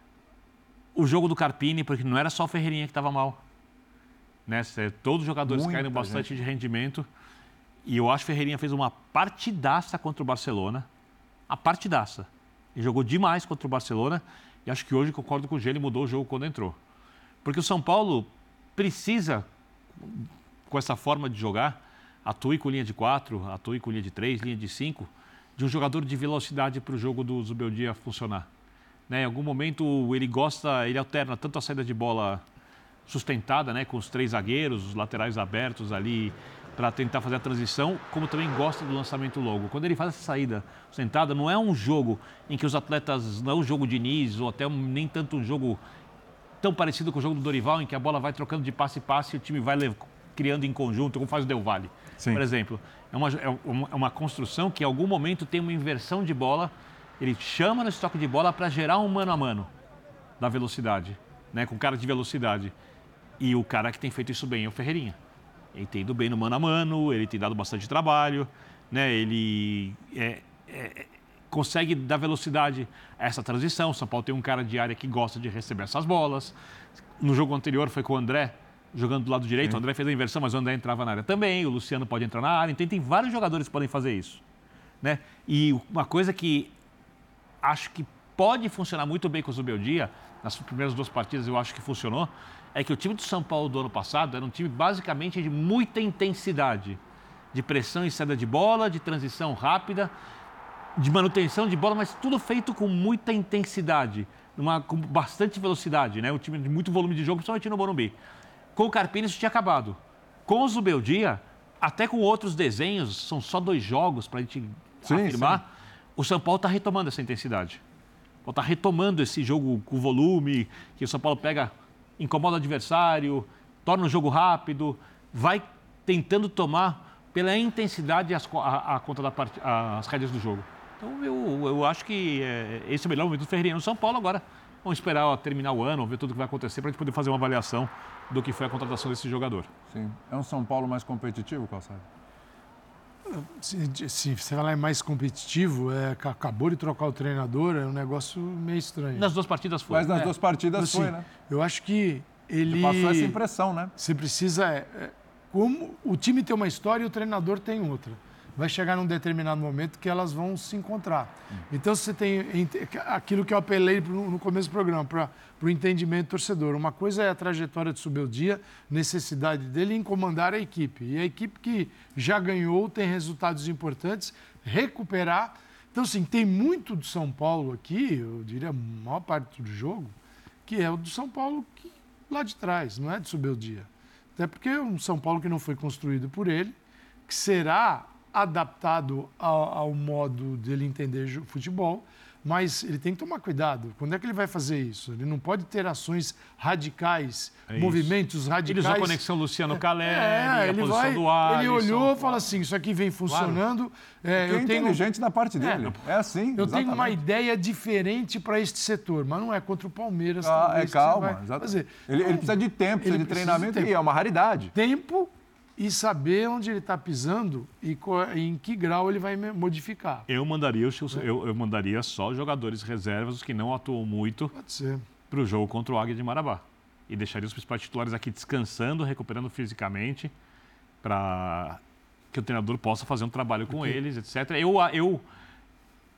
[SPEAKER 2] o jogo do Carpini, porque não era só o Ferreirinha que estava mal. Né? Todos os jogadores caíram bastante de rendimento. E eu acho que o Ferreirinha fez uma partidaça contra o Barcelona. A partidaça. Ele jogou demais contra o Barcelona. E acho que hoje, concordo com o G, ele mudou o jogo quando entrou. Porque o São Paulo precisa, com essa forma de jogar, atue com linha de 4, atue com linha de 3, linha de 5, de um jogador de velocidade para o jogo do Zubeldia funcionar. Né? Em algum momento ele alterna tanto a saída de bola sustentada, né, com os 3 zagueiros, os laterais abertos ali, para tentar fazer a transição, como também gosta do lançamento longo. Quando ele faz essa saída sustentada, não é um jogo em que os atletas, não é um jogo de Diniz, ou até nem tanto um jogo tão parecido com o jogo do Dorival, em que a bola vai trocando de passe em passe e o time vai criando em conjunto, como faz o Del Valle, por exemplo. É uma construção que em algum momento tem uma inversão de bola, ele chama no estoque de bola para gerar um mano a mano da velocidade, né, com cara de velocidade. E o cara que tem feito isso bem é o Ferreirinha. Ele tem ido bem no mano a mano, ele tem dado bastante trabalho, né? Ele consegue dar velocidade a essa transição. O São Paulo tem um cara de área que gosta de receber essas bolas. No jogo anterior foi com o André, jogando do lado direito. O André fez a inversão, mas o André entrava na área também. O Luciano pode entrar na área. Então tem vários jogadores que podem fazer isso, né? E uma coisa que acho que pode funcionar muito bem com o Zubeldia, nas primeiras 2 partidas eu acho que funcionou, é que o time do São Paulo do ano passado era um time basicamente de muita intensidade, de pressão e saída de bola, de transição rápida, de manutenção de bola, mas tudo feito com muita intensidade, com bastante velocidade, né? Um time de muito volume de jogo, principalmente no Morumbi. Com o Carpini isso tinha acabado. Com o Zubeldia, até com outros desenhos, são só 2 jogos para a gente afirmar, o São Paulo está retomando essa intensidade. Está retomando esse jogo com volume, que o São Paulo pega... incomoda o adversário, torna o jogo rápido, vai tentando tomar pela intensidade a conta as rédeas do jogo. Então eu acho que esse é o melhor momento do Ferreirinha no São Paulo. Agora vamos esperar terminar o ano, ver tudo o que vai acontecer para a gente poder fazer uma avaliação do que foi a contratação desse jogador.
[SPEAKER 1] Sim. É um São Paulo mais competitivo, Calçado?
[SPEAKER 4] Sim, você falar é mais competitivo, acabou de trocar o treinador, é um negócio meio estranho.
[SPEAKER 2] Nas 2 partidas foi.
[SPEAKER 1] Mas nas 2 partidas
[SPEAKER 4] assim,
[SPEAKER 1] foi, né?
[SPEAKER 4] Eu acho que ele...
[SPEAKER 1] Você passou essa impressão, né?
[SPEAKER 4] Você precisa... como o time tem uma história e o treinador tem outra. Vai chegar num determinado momento que elas vão se encontrar. Então, você tem aquilo que eu apelei no começo do programa, para o entendimento do torcedor. Uma coisa é a trajetória de Zubeldia, necessidade dele em comandar a equipe. E a equipe que já ganhou, tem resultados importantes, recuperar. Então, assim, tem muito do São Paulo aqui, eu diria a maior parte do jogo, que é o do São Paulo lá de trás, não é de Zubeldia. Até porque é um São Paulo que não foi construído por ele, que será adaptado ao modo dele entender futebol, mas ele tem que tomar cuidado. Quando é que ele vai fazer isso? Ele não pode ter ações radicais, movimentos radicais.
[SPEAKER 2] Ele usou a conexão Luciano Caleri, a posição do
[SPEAKER 4] Alisson. Ele olhou e falou assim, isso aqui vem funcionando.
[SPEAKER 1] Claro. Eu tenho inteligente da parte dele. É assim,
[SPEAKER 4] eu tenho uma ideia diferente para este setor, mas não é contra o Palmeiras.
[SPEAKER 1] Calma. Ele precisa de tempo, precisa de treinamento, e é uma raridade.
[SPEAKER 4] Tempo e saber onde ele está pisando e em que grau ele vai modificar.
[SPEAKER 2] Eu mandaria só jogadores reservas, os que não atuam muito, para o jogo contra o Águia de Marabá. E deixaria os principais titulares aqui descansando, recuperando fisicamente, para que o treinador possa fazer um trabalho com eles, etc.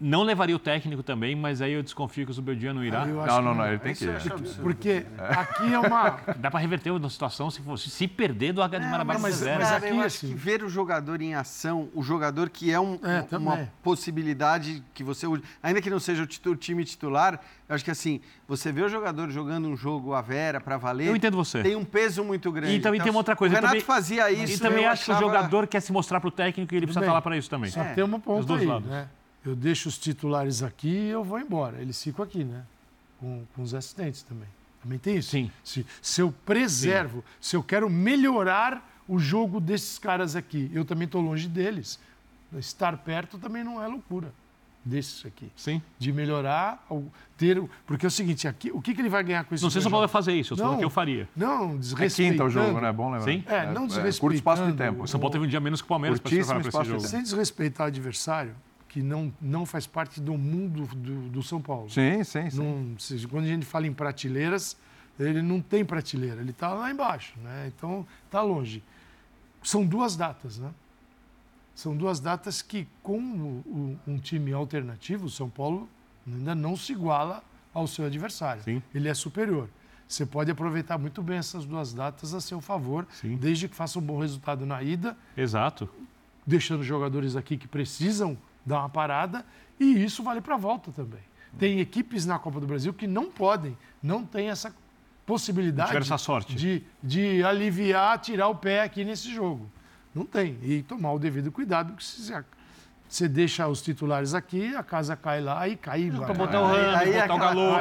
[SPEAKER 2] Não levaria o técnico também, mas aí eu desconfio que o Zubeldia não irá.
[SPEAKER 1] Não, ele tem que ir.
[SPEAKER 4] Porque aqui é uma...
[SPEAKER 2] Dá para reverter uma situação se perder do H de Marabá
[SPEAKER 3] mas
[SPEAKER 2] 0.
[SPEAKER 3] aqui, eu acho
[SPEAKER 4] assim...
[SPEAKER 3] que ver o jogador em ação, o jogador que é uma possibilidade que você usa, ainda que não seja o time titular, eu acho que assim, você vê o jogador jogando um jogo à Vera para valer,
[SPEAKER 2] eu entendo você.
[SPEAKER 3] Tem um peso muito grande.
[SPEAKER 2] E também tem uma outra coisa.
[SPEAKER 3] O Renato fazia isso.
[SPEAKER 2] E também acho que o jogador quer se mostrar para o técnico e ele precisa estar lá para isso também.
[SPEAKER 4] Só tem uma ponta aí, né? Eu deixo os titulares aqui e eu vou embora. Eles ficam aqui, né? Com os assistentes também. Também tem isso.
[SPEAKER 2] Sim.
[SPEAKER 4] Se eu preservo, se eu quero melhorar o jogo desses caras aqui, eu também estou longe deles. Estar perto também não é loucura desses aqui.
[SPEAKER 2] Sim.
[SPEAKER 4] De melhorar, porque é o seguinte, aqui, o que ele vai ganhar com isso?
[SPEAKER 2] Não sei se o Paulo vai fazer isso, eu falando que eu faria.
[SPEAKER 4] Não, desrespeitando.
[SPEAKER 1] É quinta o jogo, né? É bom lembrar.
[SPEAKER 2] Sim.
[SPEAKER 4] Não desrespeitando.
[SPEAKER 1] Curto espaço de tempo.
[SPEAKER 2] O São Paulo teve um dia menos que o Palmeiras para se preparar para esse jogo.
[SPEAKER 4] Sem desrespeitar o adversário, que não faz parte do mundo do São Paulo.
[SPEAKER 1] Sim.
[SPEAKER 4] Quando a gente fala em prateleiras, ele não tem prateleira, ele está lá embaixo, né? Então, está longe. São 2 datas, né? São 2 datas que, com um time alternativo, o São Paulo ainda não se iguala ao seu adversário.
[SPEAKER 2] Sim.
[SPEAKER 4] Ele é superior. Você pode aproveitar muito bem essas 2 datas a seu favor, desde que faça um bom resultado na ida.
[SPEAKER 2] Exato.
[SPEAKER 4] Deixando jogadores aqui que precisam dar uma parada, e isso vale para a volta também. Tem equipes na Copa do Brasil que não têm essa possibilidade
[SPEAKER 2] essa sorte.
[SPEAKER 4] de aliviar, tirar o pé aqui nesse jogo. Não tem. E tomar o devido cuidado, porque você deixa os titulares aqui, a casa cai lá e cai.
[SPEAKER 2] Para botar o Ramos, botar o Galo.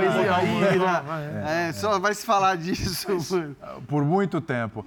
[SPEAKER 3] Só vai se falar disso
[SPEAKER 1] por muito tempo.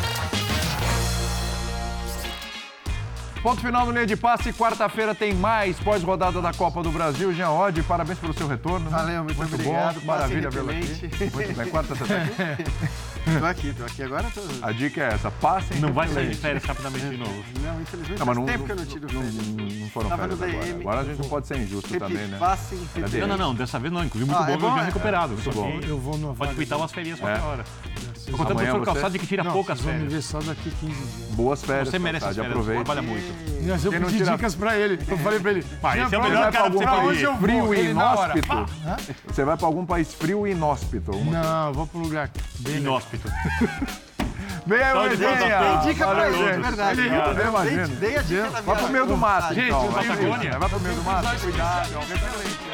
[SPEAKER 1] Ponto final no Linha de Passe. Quarta-feira tem mais pós-rodada da Copa do Brasil. Jean Oddi, parabéns pelo seu retorno.
[SPEAKER 3] Valeu, muito obrigado.
[SPEAKER 1] Bom. Maravilha vê-lo aqui. Muito bem. Quarta você tá aqui?
[SPEAKER 3] Tô aqui agora.
[SPEAKER 1] A dica é essa, passem.
[SPEAKER 2] Não vai sair de férias rapidamente de novo.
[SPEAKER 3] Não, infelizmente faz tempo que eu não tiro férias.
[SPEAKER 1] Não foram férias agora. Agora a gente não pode ser injusto também, né?
[SPEAKER 2] Não, dessa vez não. Inclusive muito bom ver o Jean recuperado.
[SPEAKER 1] Muito bom.
[SPEAKER 4] Eu vou no
[SPEAKER 2] Pode pintar umas férias qualquer hora. Tô contando
[SPEAKER 1] Amanhã
[SPEAKER 2] pro Calçado de que tira poucas férias.
[SPEAKER 4] Vamos ver só daqui 15 dias.
[SPEAKER 1] Boas férias.
[SPEAKER 2] Você merece as férias,
[SPEAKER 1] aproveita.
[SPEAKER 2] trabalha muito.
[SPEAKER 4] Mas eu pedi dicas pra ele. Eu falei pra ele.
[SPEAKER 2] Esse é o melhor cara pra você ir.
[SPEAKER 1] Frio e inóspito? Você vai pra algum país frio e inóspito?
[SPEAKER 4] Não, eu vou pra um lugar bem
[SPEAKER 2] inóspito.
[SPEAKER 1] Vem aí,
[SPEAKER 3] Tem dica pra ele, é verdade.
[SPEAKER 1] Dei a dica da minha. Vai pro meio do mato,
[SPEAKER 2] gente.
[SPEAKER 1] Vai pro meio do mato. Cuidado.